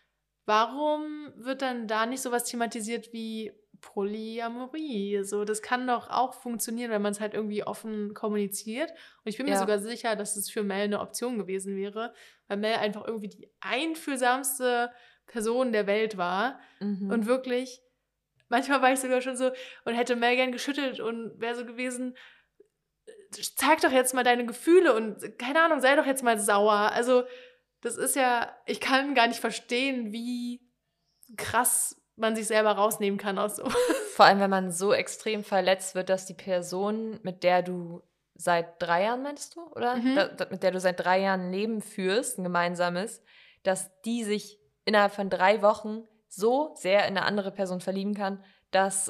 Warum wird dann da nicht sowas thematisiert wie Polyamorie? So, das kann doch auch funktionieren, wenn man es halt irgendwie offen kommuniziert. Und ich bin mir sogar sicher, dass es für Mel eine Option gewesen wäre, weil Mel einfach irgendwie die einfühlsamste Person der Welt war. Und wirklich, manchmal war ich sogar schon so und hätte Mel gern geschüttelt und wäre so gewesen, zeig doch jetzt mal deine Gefühle und keine Ahnung, sei doch jetzt mal sauer. Also das ist ja, ich kann gar nicht verstehen, wie krass man sich selber rausnehmen kann aus so. Vor allem, wenn man so extrem verletzt wird, dass die Person, mit der du seit 3 Jahren, meinst du, oder? Mit der du seit 3 Jahren ein Leben führst, ein gemeinsames, dass die sich innerhalb von 3 Wochen so sehr in eine andere Person verlieben kann, dass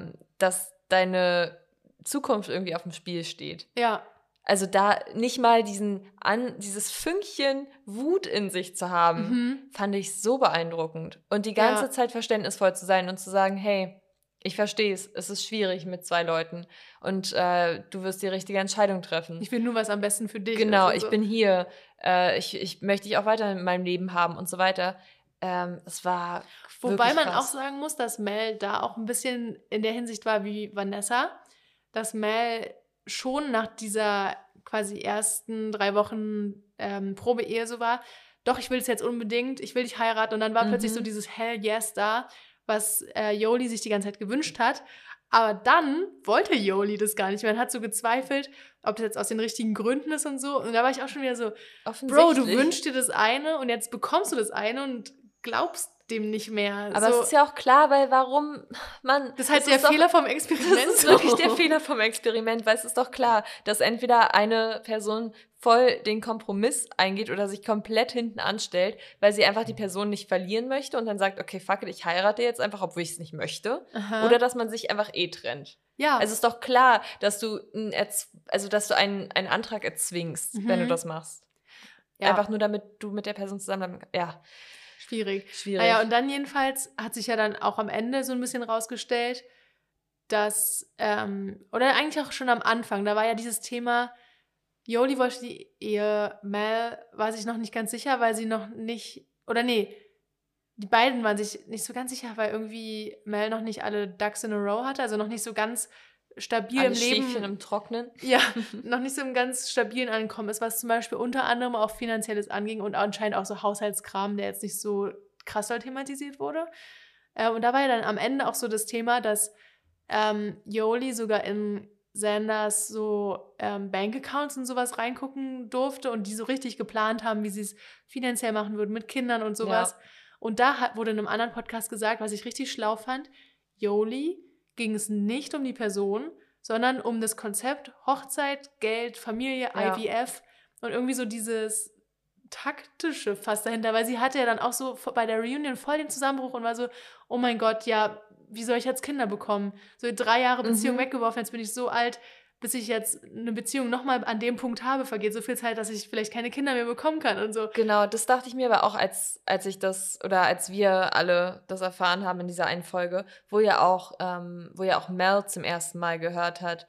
deine Zukunft irgendwie auf dem Spiel steht. Ja. Also da nicht mal dieses Fünkchen Wut in sich zu haben, fand ich so beeindruckend. Und die ganze Zeit verständnisvoll zu sein und zu sagen, hey, ich verstehe es ist schwierig mit 2 Leuten und du wirst die richtige Entscheidung treffen. Ich will nur was am besten für dich. Genau, also ich bin hier, ich möchte dich auch weiter in meinem Leben haben und so weiter. Es war Wobei man krass. auch sagen muss, dass Mel da auch ein bisschen in der Hinsicht war wie Vanessa, dass Mel schon nach dieser quasi ersten 3 Wochen Probe-Ehe so war, doch, ich will es jetzt unbedingt, ich will dich heiraten. Und dann war plötzlich so dieses Hell Yes da, was Jolie sich die ganze Zeit gewünscht hat. Aber dann wollte Jolie das gar nicht mehr. Man hat so gezweifelt, ob das jetzt aus den richtigen Gründen ist und so. Und da war ich auch schon wieder so, Bro, du wünschst dir das eine und jetzt bekommst du das eine und glaubst dem nicht mehr. Aber es ist ja auch klar, weil warum man... Das ist halt der Fehler vom Experiment. Das ist wirklich der Fehler vom Experiment, weil es ist doch klar, dass entweder eine Person voll den Kompromiss eingeht oder sich komplett hinten anstellt, weil sie einfach die Person nicht verlieren möchte und dann sagt, okay, fuck it, ich heirate jetzt einfach, obwohl ich es nicht möchte. Aha. Oder dass man sich einfach trennt. Ja. Also es ist doch klar, dass du einen Antrag erzwingst, wenn du das machst. Ja. Einfach nur, damit du mit der Person zusammen... Ja. Schwierig. Naja, und dann jedenfalls hat sich ja dann auch am Ende so ein bisschen rausgestellt, dass, oder eigentlich auch schon am Anfang, da war ja dieses Thema, Jolie wollte die Ehe, Mel war sich noch nicht ganz sicher, weil sie noch nicht, oder nee, die beiden waren sich nicht so ganz sicher, weil irgendwie Mel noch nicht alle Ducks in a row hatte, also noch nicht so ganz stabil alle im Leben. Schäfchen im Trocknen. Ja, noch nicht so im ganz stabilen Ankommen ist, was zum Beispiel unter anderem auch Finanzielles anging und anscheinend auch so Haushaltskram, der jetzt nicht so krass doll thematisiert wurde. Und da war ja dann am Ende auch so das Thema, dass Jolie sogar in Xanders so Bankaccounts und sowas reingucken durfte und die so richtig geplant haben, wie sie es finanziell machen würden mit Kindern und sowas. Ja. Und da wurde in einem anderen Podcast gesagt, was ich richtig schlau fand, Jolie ging es nicht um die Person, sondern um das Konzept Hochzeit, Geld, Familie, IVF und irgendwie so dieses Taktische fast dahinter, weil sie hatte ja dann auch so bei der Reunion voll den Zusammenbruch und war so, oh mein Gott, ja, wie soll ich jetzt Kinder bekommen? So 3 Jahre Beziehung weggeworfen, jetzt bin ich so alt, bis ich jetzt eine Beziehung nochmal an dem Punkt habe, vergeht so viel Zeit, dass ich vielleicht keine Kinder mehr bekommen kann und so. Genau, das dachte ich mir aber auch, als wir alle das erfahren haben in dieser einen Folge, wo ja auch Mel zum ersten Mal gehört hat,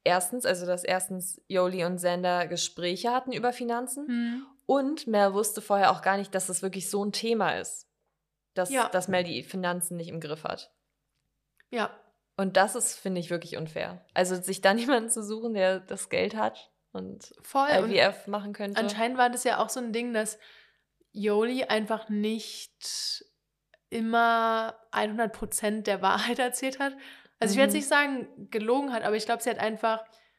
dass Jolie und Xander Gespräche hatten über Finanzen und Mel wusste vorher auch gar nicht, dass das wirklich so ein Thema ist, dass Mel die Finanzen nicht im Griff hat. Ja. Und das ist, finde ich, wirklich unfair. Also sich dann jemanden zu suchen, der das Geld hat und IVF machen könnte. Anscheinend war das ja auch so ein Ding, dass Jolie einfach nicht immer 100% der Wahrheit erzählt hat. Also ich will jetzt nicht sagen, gelogen hat, aber ich glaube, sie hat einfach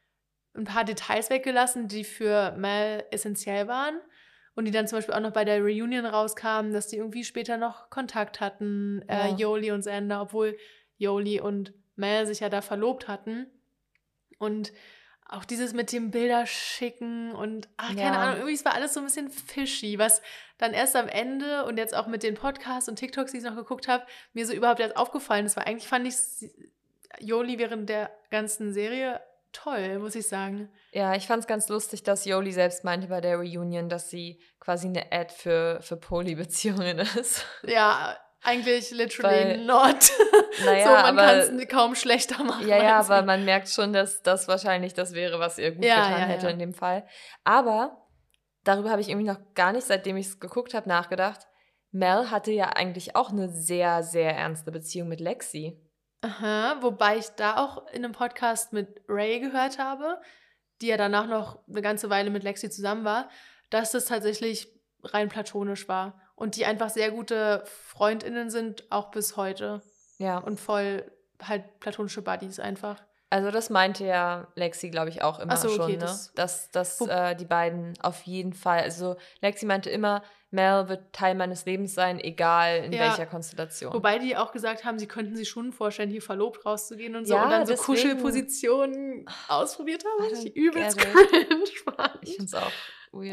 ein paar Details weggelassen, die für Mel essentiell waren. Und die dann zum Beispiel auch noch bei der Reunion rauskamen, dass die irgendwie später noch Kontakt hatten, Ja. Yoli und Xander, obwohl Yoli und Mel sich ja da verlobt hatten. Und auch dieses mit dem Bilder schicken und, keine Ja. Ahnung, irgendwie es war alles so ein bisschen fishy, was dann erst am Ende und jetzt auch mit den Podcasts und TikToks, die ich noch geguckt habe, mir so überhaupt erst aufgefallen ist, weil eigentlich fand ich Yoli während der ganzen Serie toll, muss ich sagen. Ja, ich fand es ganz lustig, dass Yoli selbst meinte bei der Reunion, dass sie quasi eine Ad für Poly-Beziehungen ist. Ja, eigentlich literally Weil- not. Naja, so, man kann aber es kaum schlechter machen. ja, als aber sie. man merkt schon, dass das wahrscheinlich das wäre, was ihr gut Ja, getan ja, hätte ja. in dem Fall. Aber darüber habe ich irgendwie noch gar nicht, seitdem ich es geguckt habe, nachgedacht. Mel hatte ja eigentlich auch eine sehr, sehr ernste Beziehung mit Lexi. Aha, wobei ich da auch in einem Podcast mit Ray gehört habe, die ja danach noch eine ganze Weile mit Lexi zusammen war, dass das tatsächlich rein platonisch war. Und die einfach sehr gute FreundInnen sind, auch bis heute. Ja, Und voll halt platonische Buddies einfach. also das meinte ja Lexi, glaube ich, auch immer Ach so, schon, okay, ne? Dass Wo- die beiden auf jeden Fall, also Lexi meinte immer, Mel wird Teil meines Lebens sein, egal in Ja, welcher Konstellation. Wobei die auch gesagt haben, sie könnten sich schon vorstellen, hier verlobt rauszugehen und so. Ja, Und dann so deswegen- Kuschelpositionen ausprobiert haben, I was ich don't übelst get it. cringe fand. Ich finde es auch weird.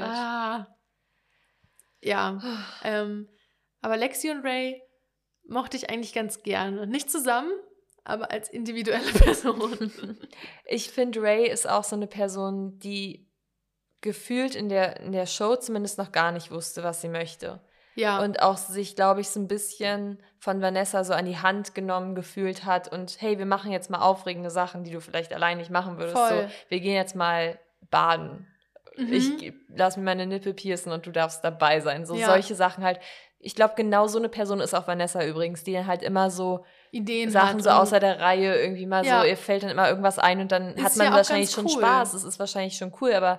Ja, aber Lexi und Ray mochte ich eigentlich ganz gern. Nicht zusammen, aber als individuelle Person. Ich finde, Ray ist auch so eine Person, die gefühlt in der Show zumindest noch gar nicht wusste, was sie möchte. Ja, Und auch sich, glaube ich, so ein bisschen von Vanessa so an die Hand genommen gefühlt hat und hey, wir machen jetzt mal aufregende Sachen, die du vielleicht allein nicht machen würdest. Voll. So, wir gehen jetzt mal baden. Mhm. Ich lass mir meine Nippel piercen und du darfst dabei sein. So Ja. solche Sachen halt. Ich glaube, genau so eine Person ist auch Vanessa übrigens, die dann halt immer so Ideen Sachen hat so und- außer der Reihe irgendwie mal Ja. so, ihr fällt dann immer irgendwas ein und dann Ist hat man ja auch wahrscheinlich ganz schon cool. Spaß. Es ist wahrscheinlich schon cool, aber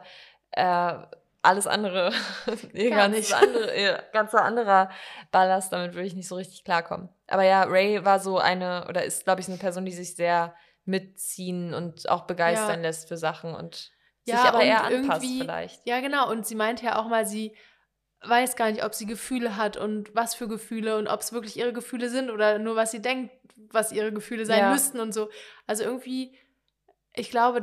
alles andere, ihr Gar nicht. ganzer anderer Ballast, damit würde ich nicht so richtig klarkommen. Aber ja, Ray war so oder ist, glaube ich, so eine Person, die sich sehr mitziehen und auch begeistern lässt für Sachen und Ja, sich aber und eher anpasst irgendwie- vielleicht. Ja, genau. Und sie meinte ja auch mal, sie weiß gar nicht, ob sie Gefühle hat und was für Gefühle und ob es wirklich ihre Gefühle sind oder nur was sie denkt, was ihre Gefühle sein Ja. müssten und so. Also irgendwie, ich glaube,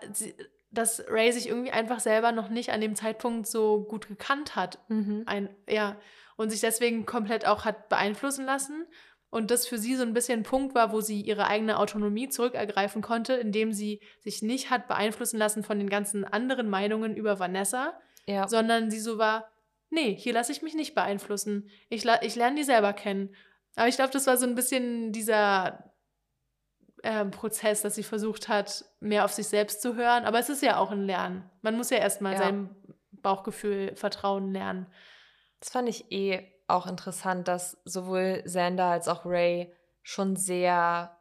dass Ray sich irgendwie einfach selber noch nicht an dem Zeitpunkt so gut gekannt hat. Mhm. Und sich deswegen komplett auch hat beeinflussen lassen. Und das für sie so ein bisschen ein Punkt war, wo sie ihre eigene Autonomie zurückergreifen konnte, indem sie sich nicht hat beeinflussen lassen von den ganzen anderen Meinungen über Vanessa, Ja. sondern sie so war, nee, hier lasse ich mich nicht beeinflussen. Ich lerne die selber kennen. Aber ich glaube, das war so ein bisschen dieser Prozess, dass sie versucht hat, mehr auf sich selbst zu hören. Aber es ist ja auch ein Lernen. Man muss ja erstmal Ja. seinem Bauchgefühl vertrauen lernen. Das fand ich auch interessant, dass sowohl Xander als auch Ray schon sehr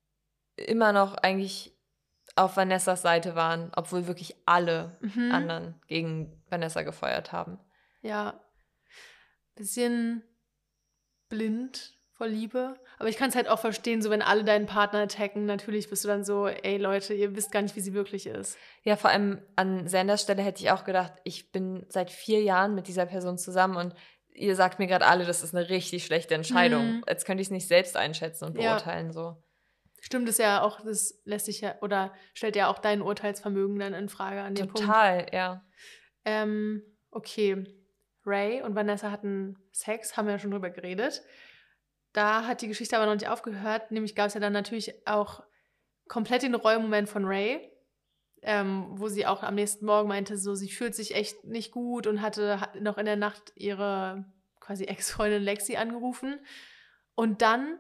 immer noch eigentlich auf Vanessas Seite waren, obwohl wirklich alle Mhm. anderen gegen Vanessa gefeuert haben. Ja, bisschen blind vor Liebe. Aber ich kann es halt auch verstehen, so wenn alle deinen Partner attacken, natürlich bist du dann so, ey Leute, ihr wisst gar nicht, wie sie wirklich ist. Ja, vor allem an Xanders Stelle hätte ich auch gedacht, ich bin seit 4 Jahren mit dieser Person zusammen und ihr sagt mir gerade alle, das ist eine richtig schlechte Entscheidung. Mhm. Jetzt könnte ich es nicht selbst einschätzen und Ja. beurteilen. So. Stimmt es ja auch, das lässt sich ja, oder stellt ja auch dein Urteilsvermögen dann in Frage an dem Punkt. Total, ja. Okay, Ray und Vanessa hatten Sex, haben wir ja schon drüber geredet. Da hat die Geschichte aber noch nicht aufgehört. Nämlich gab es ja dann natürlich auch komplett den Reue-Moment von Ray, wo sie auch am nächsten Morgen meinte, so sie fühlt sich echt nicht gut und hat noch in der Nacht ihre quasi Ex-Freundin Lexi angerufen. Und dann,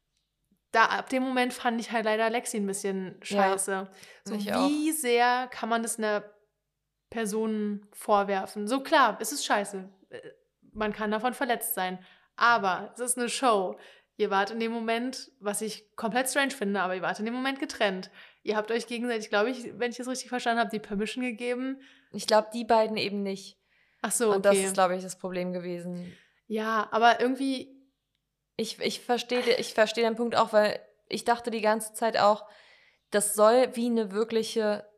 ab dem Moment fand ich halt leider Lexi ein bisschen scheiße. So, ich wie sehr kann man das einer Person vorwerfen? So klar, es ist scheiße. Man kann davon verletzt sein. Aber es ist eine Show. Ihr wart in dem Moment, was ich komplett strange finde, aber ihr wart in dem Moment getrennt. Ihr habt euch gegenseitig, glaube ich, wenn ich das richtig verstanden habe, die Permission gegeben. Ich glaube, die beiden eben nicht. Ach so, okay. Und das ist, glaube ich, das Problem gewesen. Ja, aber irgendwie... Ich verstehe den Punkt auch, weil ich dachte die ganze Zeit auch, das soll wie eine wirkliche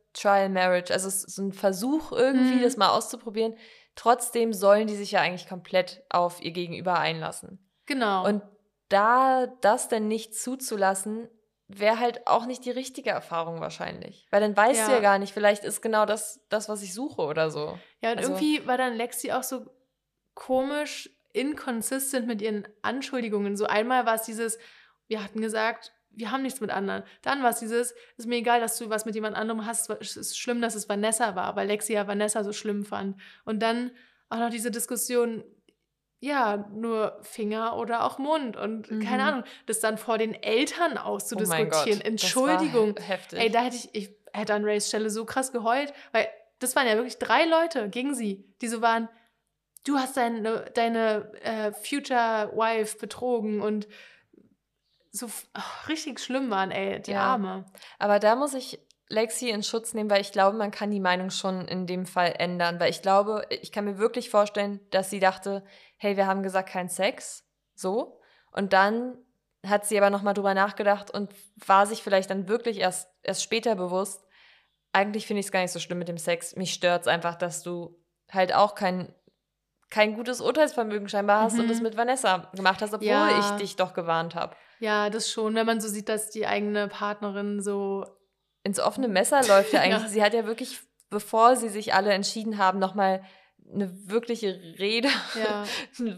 Trial Marriage, also es ist so ein Versuch irgendwie, das mal auszuprobieren. Trotzdem sollen die sich ja eigentlich komplett auf ihr Gegenüber einlassen. Genau. Und da das denn nicht zuzulassen, wäre halt auch nicht die richtige Erfahrung wahrscheinlich. Weil dann weißt du ja gar nicht, vielleicht ist genau das, was ich suche oder so. Ja, und irgendwie war dann Lexi auch so komisch inconsistent mit ihren Anschuldigungen. So einmal war es dieses, wir hatten gesagt, wir haben nichts mit anderen. Dann war es dieses, ist mir egal, dass du was mit jemand anderem hast, es ist schlimm, dass es Vanessa war, weil Lexi ja Vanessa so schlimm fand. Und dann auch noch diese Diskussion, ja, nur Finger oder auch Mund und keine Ahnung, das dann vor den Eltern auszudiskutieren. Oh mein Gott, Entschuldigung. das war heftig. Ey, da ich hätte an Rays Stelle so krass geheult, weil das waren ja wirklich 3 Leute gegen sie, die so waren, du hast deine Future Wife betrogen und so richtig schlimm waren, ey, die Arme. Aber da muss ich Lexi in Schutz nehmen, weil ich glaube, man kann die Meinung schon in dem Fall ändern. Weil ich glaube, ich kann mir wirklich vorstellen, dass sie dachte, hey, wir haben gesagt, kein Sex, so. Und dann hat sie aber nochmal drüber nachgedacht und war sich vielleicht dann wirklich erst später bewusst, eigentlich finde ich es gar nicht so schlimm mit dem Sex. Mich stört es einfach, dass du halt auch kein gutes Urteilsvermögen scheinbar hast und das mit Vanessa gemacht hast, obwohl ich dich doch gewarnt habe. Ja, das schon, wenn man so sieht, dass die eigene Partnerin so ins offene Messer läuft ja eigentlich. Sie hat ja wirklich, bevor sie sich alle entschieden haben, nochmal eine wirkliche Rede, eine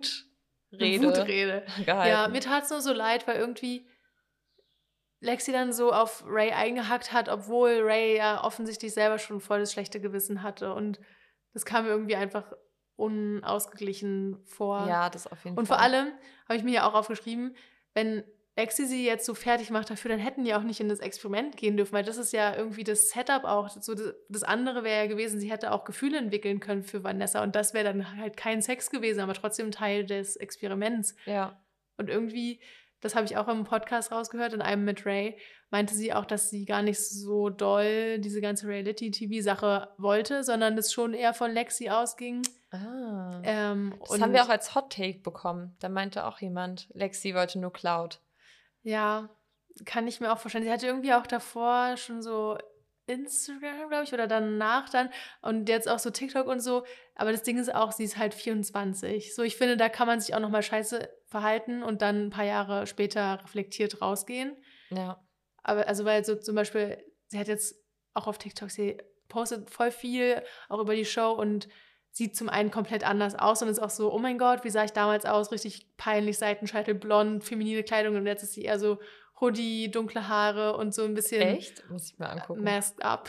Wutrede gehalten. Ja, mir tat es nur so leid, weil irgendwie Lexi dann so auf Ray eingehackt hat, obwohl Ray ja offensichtlich selber schon voll das schlechte Gewissen hatte. Und das kam mir irgendwie einfach unausgeglichen vor. Ja, das auf jeden Fall. Und vor allem habe ich mir ja auch aufgeschrieben, wenn Lexi sie jetzt so fertig macht dafür, dann hätten die auch nicht in das Experiment gehen dürfen, weil das ist ja irgendwie das Setup auch. So das andere wäre ja gewesen, sie hätte auch Gefühle entwickeln können für Vanessa und das wäre dann halt kein Sex gewesen, aber trotzdem Teil des Experiments. Ja. Und irgendwie, das habe ich auch im Podcast rausgehört, in einem mit Ray, meinte sie auch, dass sie gar nicht so doll diese ganze Reality-TV-Sache wollte, sondern das schon eher von Lexi ausging. Das haben wir auch als Hot Take bekommen. Da meinte auch jemand, Lexi wollte nur Cloud. Ja, kann ich mir auch vorstellen. Sie hatte irgendwie auch davor schon so Instagram, glaube ich, oder danach dann und jetzt auch so TikTok und so. Aber das Ding ist auch, sie ist halt 24. So, ich finde, da kann man sich auch nochmal scheiße verhalten und dann ein paar Jahre später reflektiert rausgehen. Ja. Aber also, weil so zum Beispiel, sie hat jetzt auch auf TikTok, sie postet voll viel, auch über die Show und sieht zum einen komplett anders aus und ist auch so, oh mein Gott, wie sah ich damals aus? Richtig peinlich, Seitenscheitel, blond, feminine Kleidung und jetzt ist sie eher so Hoodie, dunkle Haare und so ein bisschen echt? Muss ich mal angucken. Masked up.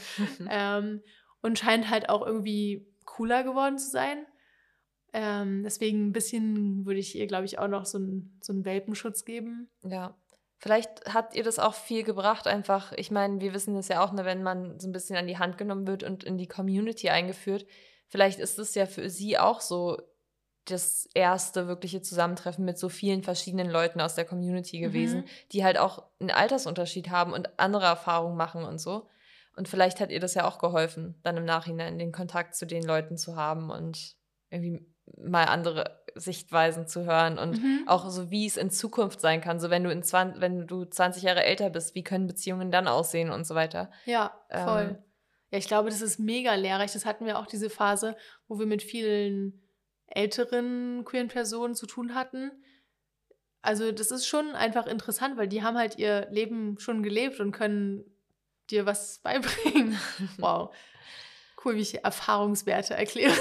Und scheint halt auch irgendwie cooler geworden zu sein. Deswegen ein bisschen würde ich ihr, glaube ich, auch noch so einen Welpenschutz geben. Ja. Vielleicht hat ihr das auch viel gebracht, einfach, ich meine, wir wissen das ja auch, ne, wenn man so ein bisschen an die Hand genommen wird und in die Community eingeführt, vielleicht ist es ja für sie auch so das erste wirkliche Zusammentreffen mit so vielen verschiedenen Leuten aus der Community gewesen, die halt auch einen Altersunterschied haben und andere Erfahrungen machen und so. Und vielleicht hat ihr das ja auch geholfen, dann im Nachhinein den Kontakt zu den Leuten zu haben und irgendwie mal andere Sichtweisen zu hören und auch so, wie es in Zukunft sein kann. So, wenn du 20 Jahre älter bist, wie können Beziehungen dann aussehen und so weiter. Ja, voll. Ja, ich glaube, das ist mega lehrreich. Das hatten wir auch diese Phase, wo wir mit vielen älteren queeren Personen zu tun hatten. Also das ist schon einfach interessant, weil die haben halt ihr Leben schon gelebt und können dir was beibringen. Wow. Cool, wie ich Erfahrungswerte erkläre.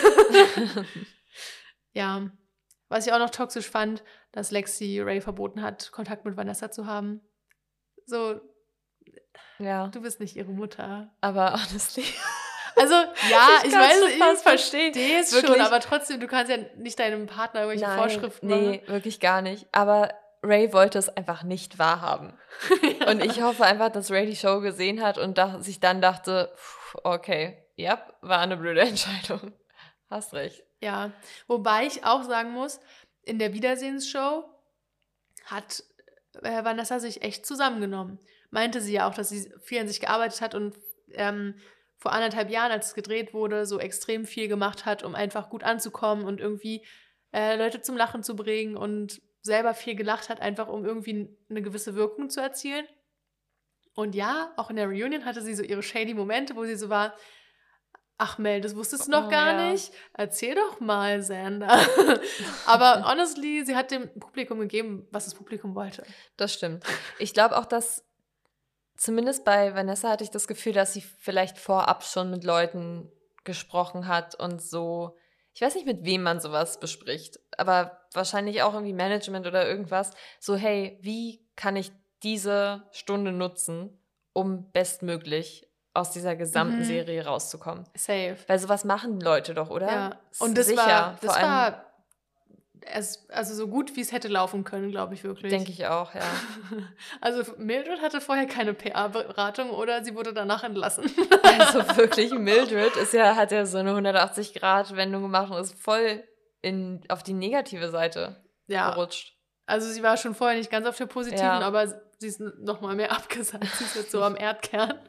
Ja. Was ich auch noch toxisch fand, dass Lexi Ray verboten hat, Kontakt mit Vanessa zu haben. So, ja. Du bist nicht ihre Mutter. Aber honestly. Also, ja, ich weiß, ich verstehe es schon, aber trotzdem, du kannst ja nicht deinem Partner irgendwelche Vorschriften machen. Nee, wirklich gar nicht. Aber Ray wollte es einfach nicht wahrhaben. Ja. Und ich hoffe einfach, dass Ray die Show gesehen hat und sich dann dachte, okay, ja, war eine blöde Entscheidung. Hast recht. Ja, wobei ich auch sagen muss, in der Wiedersehensshow hat Vanessa sich echt zusammengenommen. Meinte sie ja auch, dass sie viel an sich gearbeitet hat und vor 1,5 Jahren, als es gedreht wurde, so extrem viel gemacht hat, um einfach gut anzukommen und irgendwie Leute zum Lachen zu bringen und selber viel gelacht hat, einfach um irgendwie eine gewisse Wirkung zu erzielen. Und ja, auch in der Reunion hatte sie so ihre shady Momente, wo sie so war, ach Mel, das wusstest du noch gar nicht? Erzähl doch mal, Xander. Aber honestly, sie hat dem Publikum gegeben, was das Publikum wollte. Das stimmt. Ich glaube auch, dass zumindest bei Vanessa hatte ich das Gefühl, dass sie vielleicht vorab schon mit Leuten gesprochen hat und so, ich weiß nicht, mit wem man sowas bespricht, aber wahrscheinlich auch irgendwie Management oder irgendwas, so hey, wie kann ich diese Stunde nutzen, um bestmöglich aus dieser gesamten Serie rauszukommen? Safe. Weil sowas machen Leute doch, oder? Ja, und das Sicher, war also so gut, wie es hätte laufen können, glaube ich wirklich. denke ich auch, ja. Also Mildred hatte vorher keine PR-Beratung oder sie wurde danach entlassen. Also wirklich, Mildred hat ja so eine 180-Grad-Wendung gemacht und ist voll auf die negative Seite gerutscht. Also sie war schon vorher nicht ganz auf der positiven, aber sie ist noch mal mehr abgesagt. Sie ist jetzt so am Erdkern.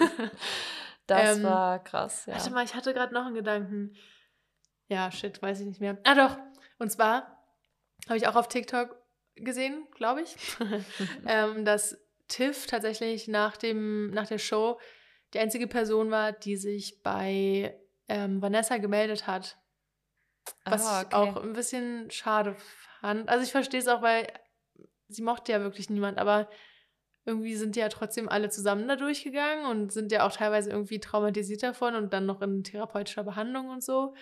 Das war krass, ja. Warte mal, ich hatte gerade noch einen Gedanken. Ja, shit, weiß ich nicht mehr. Ah doch, und zwar habe ich auch auf TikTok gesehen, glaube ich, dass Tiff tatsächlich nach der Show die einzige Person war, die sich bei Vanessa gemeldet hat. Was ich auch ein bisschen schade fand. Also ich verstehe es auch, weil sie mochte ja wirklich niemand, aber irgendwie sind die ja trotzdem alle zusammen da durchgegangen und sind ja auch teilweise irgendwie traumatisiert davon und dann noch in therapeutischer Behandlung und so.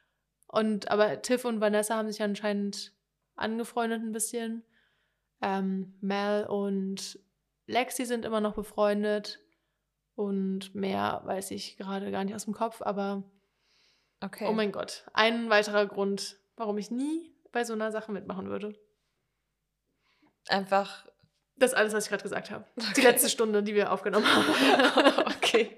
Aber Tiff und Vanessa haben sich anscheinend angefreundet ein bisschen. Mel und Lexi sind immer noch befreundet. Und mehr weiß ich gerade gar nicht aus dem Kopf, aber oh mein Gott, ein weiterer Grund, warum ich nie bei so einer Sache mitmachen würde. Einfach. Das ist alles, was ich gerade gesagt habe. Die letzte Stunde, die wir aufgenommen haben. Okay.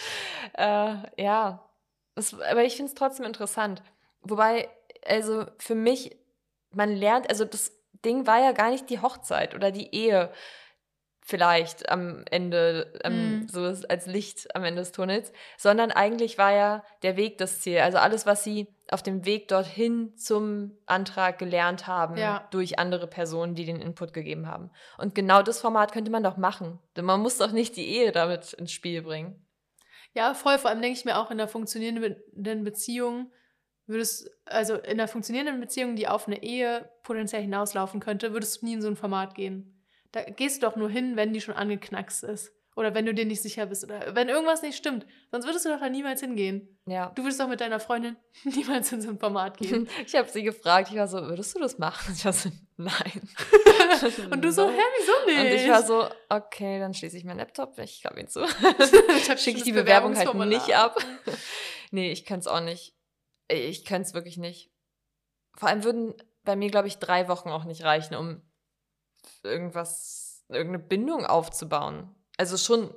Ja. Aber ich finde es trotzdem interessant. Wobei, also für mich, man lernt, also das Ding war ja gar nicht die Hochzeit oder die Ehe vielleicht am Ende, so als Licht am Ende des Tunnels, sondern eigentlich war ja der Weg das Ziel. Also alles, was sie auf dem Weg dorthin zum Antrag gelernt haben, durch andere Personen, die den Input gegeben haben. Und genau das Format könnte man doch machen. Denn man muss doch nicht die Ehe damit ins Spiel bringen. Ja, voll. Vor allem denke ich mir auch in einer funktionierenden Beziehung, in einer funktionierenden Beziehung, die auf eine Ehe potenziell hinauslaufen könnte, würdest du nie in so ein Format gehen. Da gehst du doch nur hin, wenn die schon angeknackst ist. Oder wenn du dir nicht sicher bist. Oder wenn irgendwas nicht stimmt. Sonst würdest du doch da niemals hingehen. Ja. Du würdest doch mit deiner Freundin niemals in so ein Format gehen. Ich habe sie gefragt, ich war so, würdest du das machen? Ich war so, nein. Und du so, hä, wieso nicht? Und ich war so, okay, dann schließe ich meinen Laptop, ich klappe ihn zu. Schicke ich die Bewerbung halt nicht ab. Nee, ich könnte es auch nicht. Ich könnte es wirklich nicht. Vor allem würden bei mir, glaube ich, 3 Wochen auch nicht reichen, um irgendeine Bindung aufzubauen. Also schon,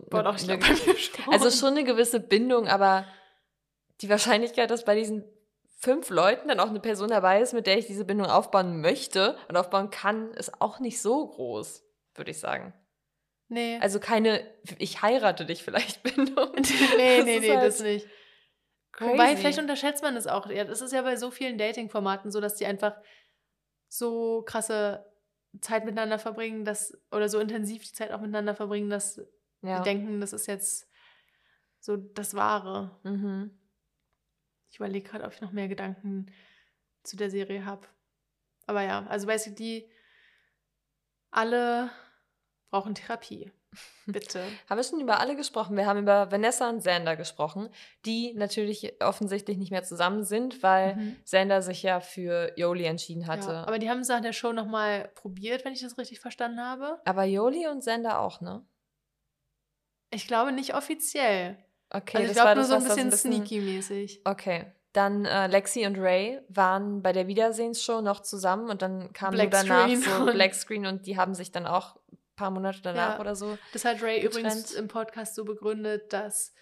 schon eine gewisse Bindung, aber die Wahrscheinlichkeit, dass bei diesen 5 Leuten dann auch eine Person dabei ist, mit der ich diese Bindung aufbauen möchte und aufbauen kann, ist auch nicht so groß, würde ich sagen. Nee. Also keine ich heirate dich vielleicht Bindung. Nee, das nicht. Crazy. Wobei, vielleicht unterschätzt man es auch. Ja, das ist ja bei so vielen Dating-Formaten so, dass die einfach so krasse Zeit miteinander verbringen, oder so intensiv die Zeit auch miteinander verbringen, dass die denken, das ist jetzt so das Wahre. Ich überlege gerade, ob ich noch mehr Gedanken zu der Serie habe. Aber ja, also basically, alle brauchen Therapie. Bitte. Haben wir schon über alle gesprochen? Wir haben über Vanessa und Xander gesprochen, die natürlich offensichtlich nicht mehr zusammen sind, weil Xander sich ja für Yoli entschieden hatte. Ja, aber die haben es nach der Show nochmal probiert, wenn ich das richtig verstanden habe. Aber Yoli und Xander auch, ne? Ich glaube nicht offiziell. Okay, also ich glaube nur so ein bisschen sneaky-mäßig. Okay. Dann Lexi und Ray waren bei der Wiedersehensshow noch zusammen und dann kam nur danach so Blackscreen und die haben sich dann auch ein paar Monate danach oder so Das hat Ray übrigens im Podcast so begründet, dass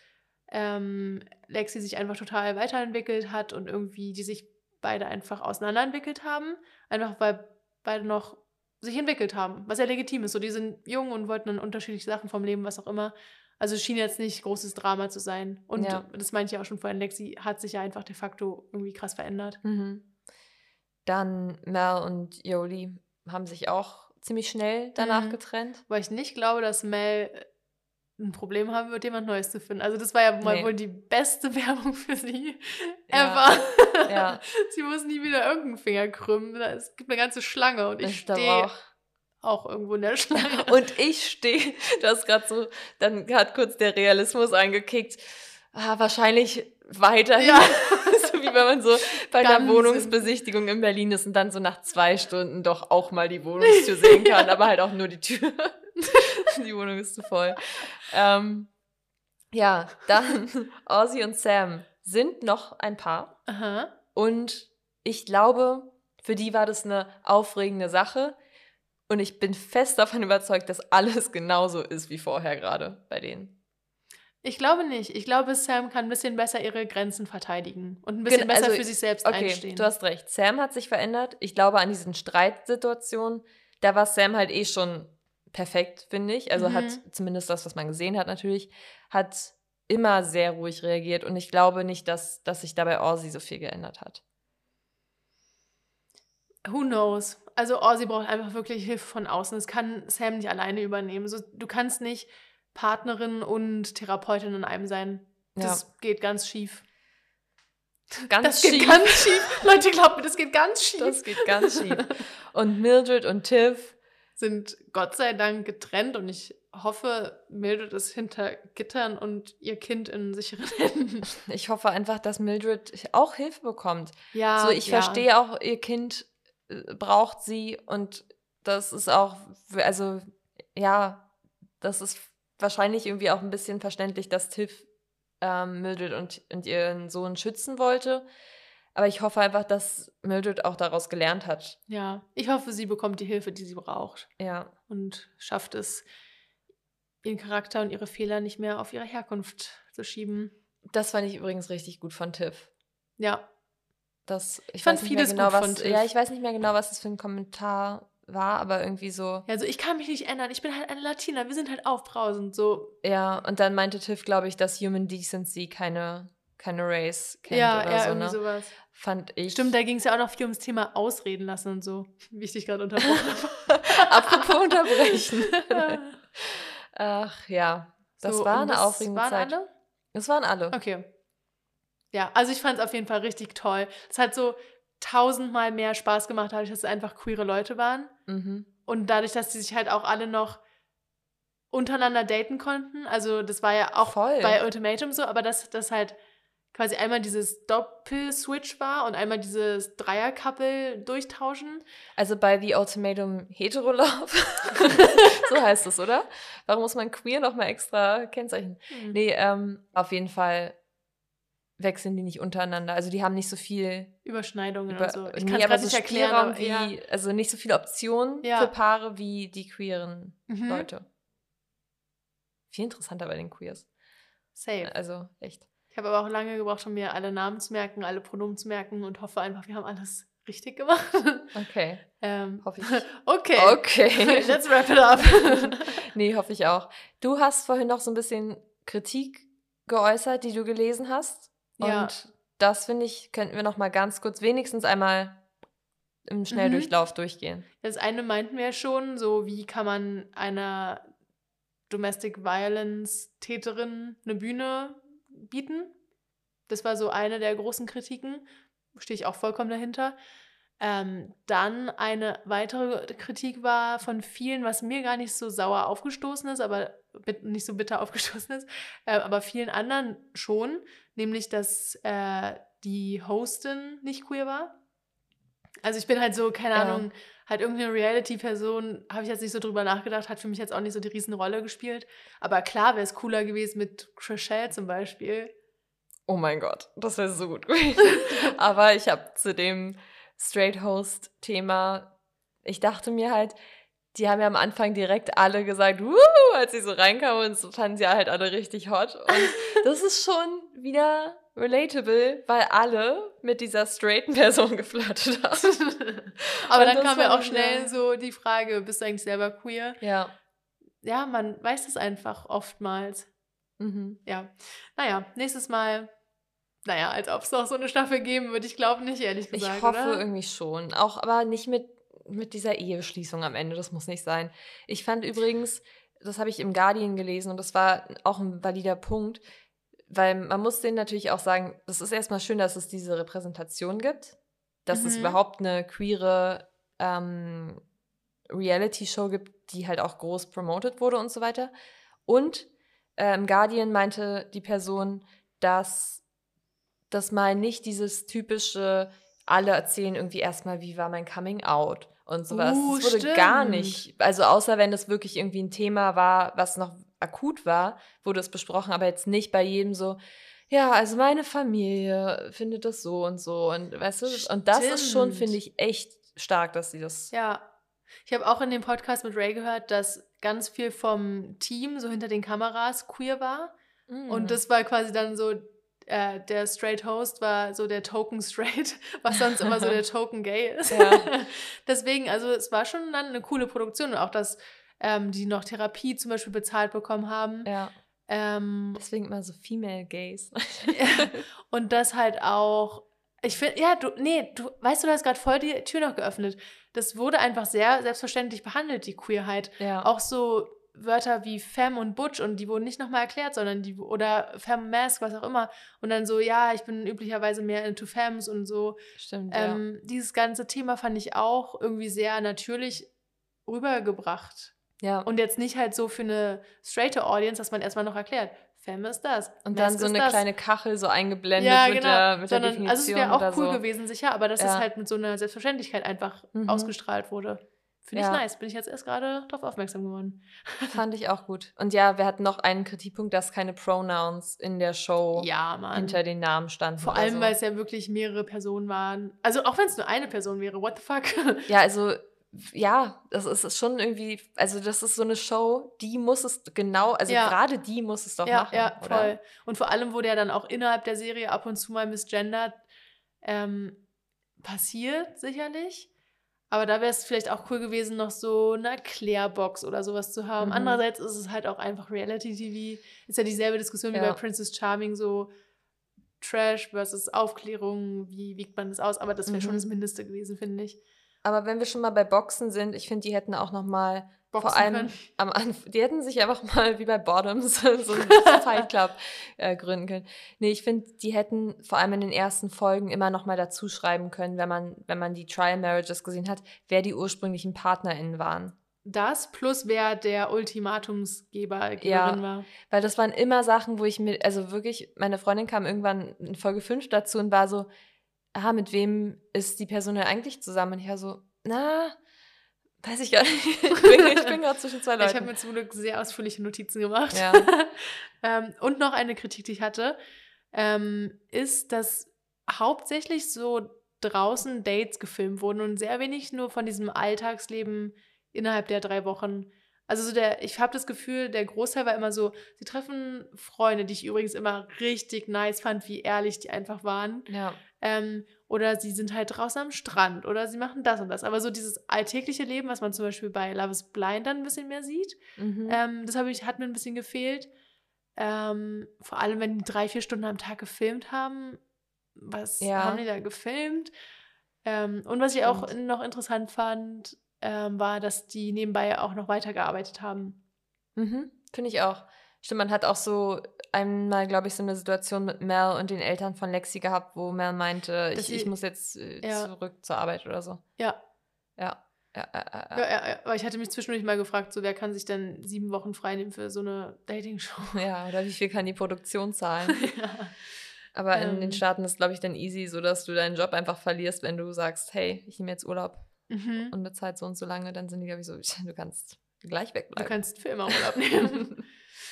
Lexi sich einfach total weiterentwickelt hat und irgendwie die sich beide einfach auseinanderentwickelt haben. Einfach weil beide noch sich entwickelt haben, was ja legitim ist. So, die sind jung und wollten dann unterschiedliche Sachen vom Leben, was auch immer. Also es schien jetzt nicht großes Drama zu sein. Und das meinte ich auch schon vorhin, Lexi hat sich ja einfach de facto irgendwie krass verändert. Dann Mel und Yoli haben sich auch ziemlich schnell danach getrennt. Weil ich nicht glaube, dass Mel ein Problem haben wird, jemand Neues zu finden. Also das war ja mal wohl die beste Werbung für sie ever. Ja. Sie muss nie wieder irgendeinen Finger krümmen. Es gibt eine ganze Schlange und ich stehe auch irgendwo in der Schlange. Und ich stehe, du hast gerade so, dann hat kurz der Realismus angekickt, wahrscheinlich weiterhin, so wie wenn man so bei einer Wohnungsbesichtigung in Berlin ist und dann so nach 2 Stunden doch auch mal die Wohnungstür sehen kann, aber halt auch nur die Tür. Die Wohnung ist zu voll. Ja, dann Ozzy und Sam sind noch ein Paar. Aha. Und ich glaube, für die war das eine aufregende Sache. Und ich bin fest davon überzeugt, dass alles genauso ist wie vorher gerade bei denen. Ich glaube nicht. Ich glaube, Sam kann ein bisschen besser ihre Grenzen verteidigen und ein bisschen besser für sich selbst einstehen. Du hast recht. Sam hat sich verändert. Ich glaube, an diesen Streitsituationen, da war Sam halt schon perfekt, finde ich. Also hat zumindest das, was man gesehen hat natürlich, hat immer sehr ruhig reagiert. Und ich glaube nicht, dass sich dabei Ozzy so viel geändert hat. Who knows? Also Ozzy braucht einfach wirklich Hilfe von außen. Das kann Sam nicht alleine übernehmen. So, du kannst nicht Partnerin und Therapeutin in einem sein. Das geht ganz schief. Das geht ganz schief. Leute, glaubt mir, das geht ganz schief. Das geht ganz schief. Und Mildred und Tiff sind Gott sei Dank getrennt und ich hoffe, Mildred ist hinter Gittern und ihr Kind in sicheren Händen. Ich hoffe einfach, dass Mildred auch Hilfe bekommt. Ja, so, ich verstehe auch, ihr Kind braucht sie und das ist auch, also ja, das ist wahrscheinlich irgendwie auch ein bisschen verständlich, dass Tiff Mildred und ihren Sohn schützen wollte. Aber ich hoffe einfach, dass Mildred auch daraus gelernt hat. Ja, ich hoffe, sie bekommt die Hilfe, die sie braucht. Ja. Und schafft es, ihren Charakter und ihre Fehler nicht mehr auf ihre Herkunft zu schieben. Das fand ich übrigens richtig gut von Tiff. Ja. Ich fand vieles gut von Tiff. Ja, ich weiß nicht mehr genau, was das für ein Kommentar war, aber irgendwie so. Ja, also ich kann mich nicht ändern. Ich bin halt eine Latina. Wir sind halt aufbrausend, so. Ja, und dann meinte Tiff, glaube ich, dass Human Decency keine Race kennt oder so, irgendwie sowas. Fand ich. Stimmt, da ging es ja auch noch viel ums Thema Ausreden lassen und so, wie ich dich gerade unterbrochen habe. Apropos unterbrechen. Ach ja, das war eine aufregende Zeit. Waren alle? Das waren alle. Okay. Ja, also ich fand es auf jeden Fall richtig toll. Es hat so 1000-mal mehr Spaß gemacht, dadurch, dass es einfach queere Leute waren. Mhm. Und dadurch, dass die sich halt auch alle noch untereinander daten konnten. Also das war ja auch bei Ultimatum so, aber dass das halt quasi einmal dieses Doppel-Switch war und einmal dieses Dreier-Couple durchtauschen. Also bei The Ultimatum Hetero-Love. So heißt es, oder? Warum muss man queer nochmal extra kennzeichnen? Nee, auf jeden Fall wechseln die nicht untereinander. Also die haben nicht so viel Überschneidungen und so. Ich kann es gerade nicht erklären. Also nicht so viele Optionen für Paare wie die queeren Leute. Viel interessanter bei den Queers. Safe. Also echt. Ich habe aber auch lange gebraucht, um mir alle Namen zu merken, alle Pronomen zu merken und hoffe einfach, wir haben alles richtig gemacht. Okay. Hoffe ich. Okay. Let's wrap it up. Nee, hoffe ich auch. Du hast vorhin noch so ein bisschen Kritik geäußert, die du gelesen hast. Ja. Und das, finde ich, könnten wir noch mal ganz kurz wenigstens einmal im Schnelldurchlauf durchgehen. Das eine meinten wir ja schon, so wie kann man einer Domestic Violence Täterin eine Bühne bieten. Das war so eine der großen Kritiken. Stehe ich auch vollkommen dahinter. Dann eine weitere Kritik war von vielen, was mir gar nicht so sauer aufgestoßen ist, aber nicht so bitter aufgestoßen ist, aber vielen anderen schon, nämlich, dass die Hostin nicht queer war. Also ich bin halt so, keine Ahnung, halt irgendeine Reality-Person, habe ich jetzt nicht so drüber nachgedacht, hat für mich jetzt auch nicht so die Riesenrolle gespielt. Aber klar wäre es cooler gewesen mit Chrishell zum Beispiel. Oh mein Gott, das wäre so gut gewesen. Aber ich habe zu dem Straight-Host-Thema, ich dachte mir halt, die haben ja am Anfang direkt alle gesagt, als sie so reinkamen und so fanden sie halt alle richtig hot. Und das ist schon wieder relatable, weil alle mit dieser straighten Person geflirtet haben. Aber dann kam ja auch schnell so die Frage, bist du eigentlich selber queer? Ja. Ja, man weiß es einfach oftmals. Ja. Naja, nächstes Mal, als ob es noch so eine Staffel geben würde, ich glaube nicht, ehrlich gesagt, ich hoffe irgendwie schon. Auch, aber nicht mit dieser Eheschließung am Ende, das muss nicht sein. Ich fand übrigens, das habe ich im Guardian gelesen und das war auch ein valider Punkt, weil man muss denen natürlich auch sagen, das ist erstmal schön, dass es diese Repräsentation gibt, dass es überhaupt eine queere Reality-Show gibt, die halt auch groß promoted wurde und so weiter. Und im Guardian meinte die Person, dass das mal nicht dieses typische, alle erzählen irgendwie erstmal, wie war mein Coming Out und sowas. Das wurde Stimmt. gar nicht, also außer wenn das wirklich irgendwie ein Thema war, was noch akut war, wurde es besprochen, aber jetzt nicht bei jedem so, ja, also meine Familie findet das so und so und weißt du, und das ist schon, Stimmt. finde ich, echt stark, dass sie das. Ja. Ich habe auch in dem Podcast mit Ray gehört, dass ganz viel vom Team so hinter den Kameras queer war. Und das war quasi dann so, der Straight Host war so der Token Straight, was sonst immer so der Token Gay ist. Ja. Deswegen, also es war schon dann eine coole Produktion und auch, dass die noch Therapie zum Beispiel bezahlt bekommen haben. Ja. Ähm, Deswegen immer so Female Gays. und das halt auch, ich finde, ja, du weißt du, hast gerade voll die Tür noch geöffnet. Das wurde einfach sehr selbstverständlich behandelt, die Queerheit. Ja. Auch so Wörter wie Femme und Butch und die wurden nicht nochmal erklärt, sondern oder Femme Mask, was auch immer. Und dann so, ja, ich bin üblicherweise mehr into Femmes und so. Stimmt, Dieses ganze Thema fand ich auch irgendwie sehr natürlich rübergebracht. Ja. Und jetzt nicht halt so für eine straighte Audience, dass man erstmal noch erklärt, Femme ist das. Und Mask dann so ist eine das. kleine Kachel so eingeblendet Ja, mit genau. der Sondern, Definition also es wäre auch oder cool so. gewesen, sicher, aber dass es Ja. halt mit so einer Selbstverständlichkeit einfach ausgestrahlt wurde. Finde ich Ja. nice. Bin ich jetzt erst gerade drauf aufmerksam geworden. Fand ich auch gut. Und ja, wir hatten noch einen Kritikpunkt, dass keine Pronouns in der Show Ja, Mann. hinter den Namen standen. Vor oder allem, so. weil es ja wirklich mehrere Personen waren. Also auch wenn es nur eine Person wäre, what the fuck? Ja, also ja, das ist schon irgendwie, also das ist so eine Show, die muss es genau, also Ja. gerade die muss es doch Ja, machen, ja, oder? voll. Und vor allem wurde ja dann auch innerhalb der Serie ab und zu mal misgendert. Passiert sicherlich. Aber da wäre es vielleicht auch cool gewesen, noch so eine Erklärbox oder sowas zu haben. Andererseits ist es halt auch einfach Reality-TV. Ist ja dieselbe Diskussion wie Ja. bei Princess Charming, so Trash versus Aufklärung, wie wiegt man das aus? Aber das wäre schon das Mindeste gewesen, finde ich. Aber wenn wir schon mal bei Boxen sind, ich finde, die hätten auch noch mal Boxen vor allem können. am Anfang, die hätten sich einfach mal wie bei Bottoms so einen Fight Club gründen können. Nee, ich finde, die hätten vor allem in den ersten Folgen immer noch mal dazu schreiben können, wenn man die Trial Marriages gesehen hat, wer die ursprünglichen PartnerInnen waren. Das plus wer der Ultimatumsgeberin war. Weil das waren immer Sachen, wo ich mir, also wirklich, meine Freundin kam irgendwann in Folge 5 dazu und war so, mit wem ist die Person denn eigentlich zusammen? Und ich war so, weiß ich gar nicht. Ich bin gerade zwischen zwei Leuten. Ich habe mir zum Glück sehr ausführliche Notizen gemacht. Ja. Und noch eine Kritik, die ich hatte, ist, dass hauptsächlich so draußen Dates gefilmt wurden und sehr wenig nur von diesem Alltagsleben innerhalb der 3 Wochen. Also so ich habe das Gefühl, der Großteil war immer so, sie treffen Freunde, die ich übrigens immer richtig nice fand, wie ehrlich die einfach waren. Ja. Oder sie sind halt draußen am Strand oder sie machen das und das. Aber so dieses alltägliche Leben, was man zum Beispiel bei Love is Blind dann ein bisschen mehr sieht, das hat mir ein bisschen gefehlt. Vor allem, wenn die 3-4 Stunden am Tag gefilmt haben. Was haben die da gefilmt? Und was ich auch noch interessant fand, war, dass die nebenbei auch noch weitergearbeitet haben. Finde ich auch. Stimmt, man hat auch so einmal, glaube ich, so eine Situation mit Mel und den Eltern von Lexi gehabt, wo Mel meinte, ich muss jetzt zurück zur Arbeit oder so. Ja. Ja. Aber ich hatte mich zwischendurch mal gefragt, so wer kann sich denn 7 Wochen freinehmen für so eine Dating-Show? Ja, oder wie viel kann die Produktion zahlen? Ja. Aber in den Staaten ist, glaube ich, dann easy, so dass du deinen Job einfach verlierst, wenn du sagst, hey, ich nehme jetzt Urlaub und bezahlt so und so lange, dann sind die, glaube ich, so, du kannst gleich wegbleiben. Du kannst für immer Urlaub nehmen.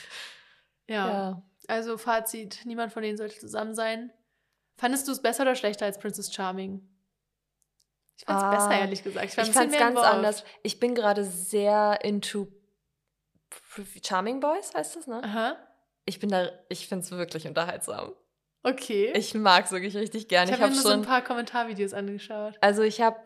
Ja. Also Fazit, niemand von denen sollte zusammen sein. Fandest du es besser oder schlechter als Princess Charming? Ich fand es besser, ehrlich gesagt. Ich fand es ganz anders. Ich bin gerade sehr into Charming Boys, heißt das, ne? Aha. Ich finde es wirklich unterhaltsam. Okay. Ich mag es wirklich richtig gerne. Ich habe mir nur so ein paar Kommentarvideos angeschaut. Also ich habe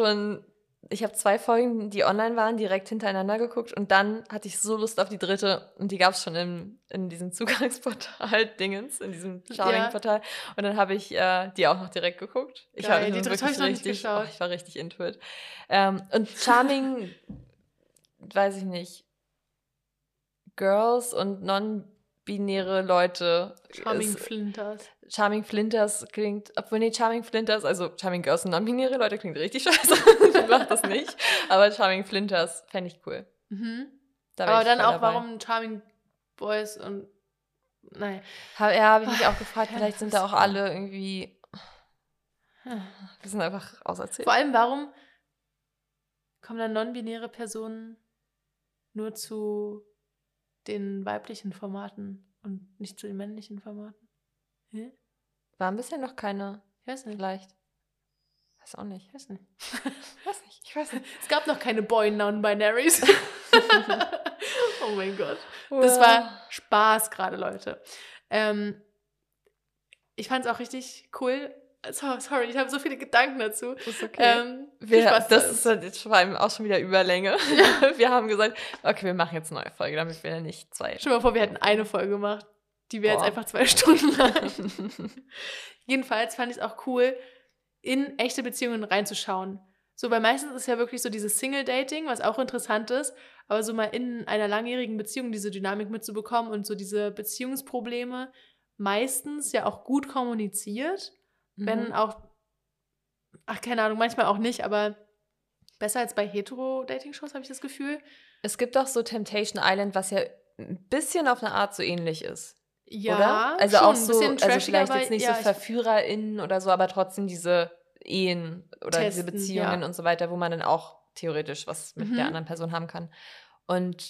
2 Folgen, die online waren, direkt hintereinander geguckt und dann hatte ich so Lust auf die 3. und die gab es schon in diesem Zugangsportal-Dingens, in diesem Charming-Portal. Und dann habe ich die auch noch direkt geguckt. Die 3. habe ich noch nicht geschaut. Ich war richtig into it. Und Charming, weiß ich nicht. Girls und non-binäre Leute. Charming Flinters. Charming Flinters klingt, obwohl nee, Charming Flinters, also Charming Girls und non-binäre Leute klingt richtig scheiße. Ich mach das nicht. Aber Charming Flinters fände ich cool. Mhm. Da wär Aber ich dann voll auch, dabei. warum Charming Boys und nein. Habe ich mich auch gefragt, Ja, vielleicht sind das da auch war- alle irgendwie, wir sind einfach auserzählt. Vor allem, warum kommen dann non-binäre Personen nur zu den weiblichen Formaten und nicht zu den männlichen Formaten? Hä? Waren bisher noch keine, Ich weiß nicht. vielleicht. Weiß auch nicht. Ich weiß nicht. Ich weiß nicht. Es gab noch keine Boy-Non-Binaries. Oh mein Gott. Das war Spaß gerade, Leute. Ich fand es auch richtig cool. Sorry, ich habe so viele Gedanken dazu. Ist okay. Viel Spaß Das da. ist halt jetzt vor allem auch schon wieder Überlänge. Wir haben gesagt, okay, wir machen jetzt eine neue Folge, damit wir nicht zwei. Stell dir mal vor, wir hätten eine Folge gemacht. Die wäre jetzt Boah. einfach 2 Stunden lang. Jedenfalls fand ich es auch cool, in echte Beziehungen reinzuschauen. So, weil meistens ist ja wirklich so dieses Single-Dating, was auch interessant ist, aber so mal in einer langjährigen Beziehung diese Dynamik mitzubekommen und so diese Beziehungsprobleme meistens ja auch gut kommuniziert, wenn auch, keine Ahnung, manchmal auch nicht, aber besser als bei Hetero-Dating-Shows, habe ich das Gefühl. Es gibt auch so Temptation Island, was ja ein bisschen auf eine Art so ähnlich ist. Ja, oder? Also schon, auch ein so, bisschen also trashiger, vielleicht aber jetzt nicht ja, so VerführerInnen oder so, aber trotzdem diese Ehen oder diese Testen, Beziehungen ja. und so weiter, wo man dann auch theoretisch was mit Mhm. der anderen Person haben kann. Und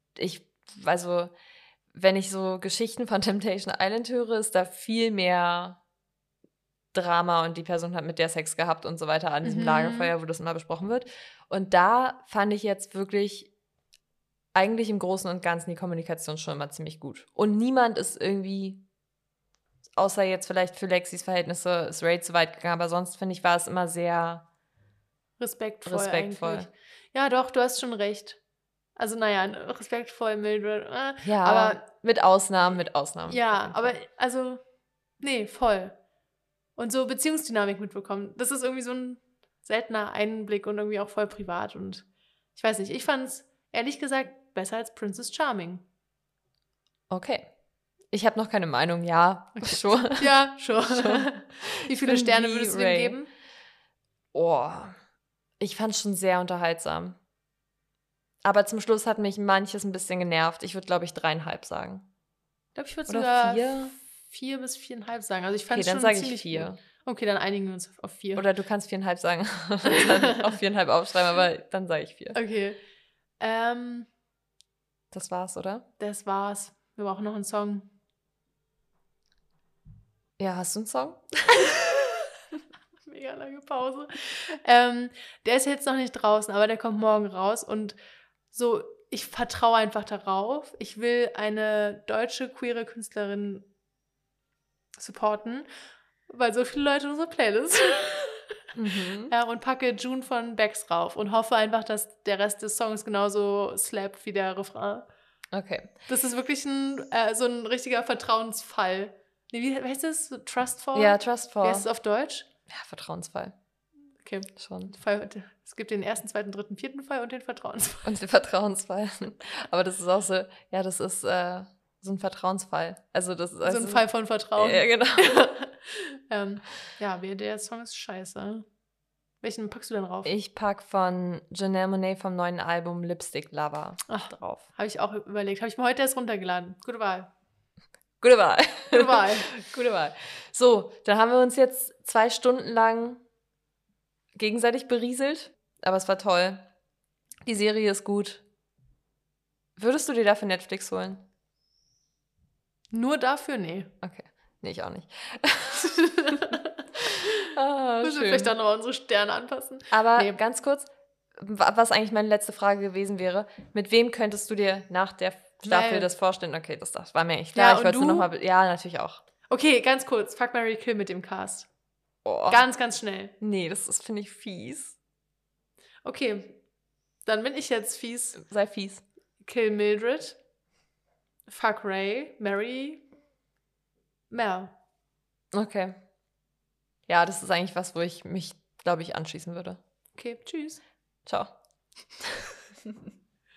also, wenn ich so Geschichten von Temptation Island höre, ist da viel mehr Drama und die Person hat mit der Sex gehabt und so weiter an diesem Mhm. Lagerfeuer, wo das immer besprochen wird. Und da fand ich jetzt wirklich eigentlich im Großen und Ganzen die Kommunikation schon immer ziemlich gut. Und niemand ist irgendwie, außer jetzt vielleicht für Lexis Verhältnisse, ist Ray zu weit gegangen, aber sonst finde ich, war es immer sehr respektvoll eigentlich. respektvoll. Ja, doch, du hast schon recht. Also, naja, respektvoll, Mildred. Ja, aber mit Ausnahmen. ja, aber also, nee, voll. Und so Beziehungsdynamik mitbekommen. Das ist irgendwie so ein seltener Einblick und irgendwie auch voll privat. Und ich weiß nicht, ich fand es ehrlich gesagt besser als Princess Charming. Okay. Ich habe noch keine Meinung, ja, schon. Ja, schon. Wie viele bin Sterne wie würdest du dem Ray. geben? Oh, ich fand es schon sehr unterhaltsam. Aber zum Schluss hat mich manches ein bisschen genervt. Ich würde, glaube ich, 3,5 sagen. Ich glaube, ich würde Oder sogar 4? 4 bis 4,5 sagen. Also ich fand Okay, es dann schon sage ich ziemlich 4. gut. Okay, dann einigen wir uns auf 4. Oder du kannst 4,5 sagen und dann auf 4,5 aufschreiben, aber dann sage ich 4. Okay. Das war's, oder? Das war's. Wir brauchen noch einen Song. Ja, hast du einen Song? Mega lange Pause. Der ist jetzt noch nicht draußen, aber der kommt morgen raus. Und so, ich vertraue einfach darauf. Ich will eine deutsche queere Künstlerin supporten, weil so viele Leute unsere Playlist und packe June von Bex drauf und hoffe einfach, dass der Rest des Songs genauso slappt wie der Refrain. Okay. Das ist wirklich so ein richtiger Vertrauensfall. Nee, wie heißt das? Trustfall? Ja, Wie Trustfall. heißt es auf Deutsch? Ja, Vertrauensfall. Okay. Schon. Es gibt den 1., 2., 3., 4. Fall und den Vertrauensfall. Und den Vertrauensfall. Aber das ist auch so, ja, das ist so ein Vertrauensfall. Also das ist So ein Fall von Vertrauen. Ja, genau. Ja, der Song ist scheiße. Welchen packst du denn drauf? Ich pack von Janelle Monáe vom neuen Album Lipstick Lover drauf. Habe ich auch überlegt. Habe ich mir heute erst runtergeladen. Gute Wahl. Gute Wahl. Gute Wahl. Gute Wahl. So, dann haben wir uns jetzt 2 Stunden lang gegenseitig berieselt. Aber es war toll. Die Serie ist gut. Würdest du dir dafür Netflix holen? Nur dafür? Nee. Okay. Nee, ich auch nicht. Müssen wir vielleicht auch noch unsere Sterne anpassen. Aber Nee. ganz kurz, was eigentlich meine letzte Frage gewesen wäre, mit wem könntest du dir nach der Staffel Mel. das vorstellen? Okay, das war mir echt klar. Ja, Ich und wollte es nur du? noch mal. Ja, natürlich auch. Okay, ganz kurz. Fuck, Marry, Kill mit dem Cast. Oh. Ganz, ganz schnell. Nee, das ist, finde ich, fies. Okay, dann bin ich jetzt fies. Sei fies. Kill Mildred. Fuck Ray. Marry Mel. Okay. Ja, das ist eigentlich was, wo ich mich, glaube ich, anschließen würde. Okay, tschüss. Ciao.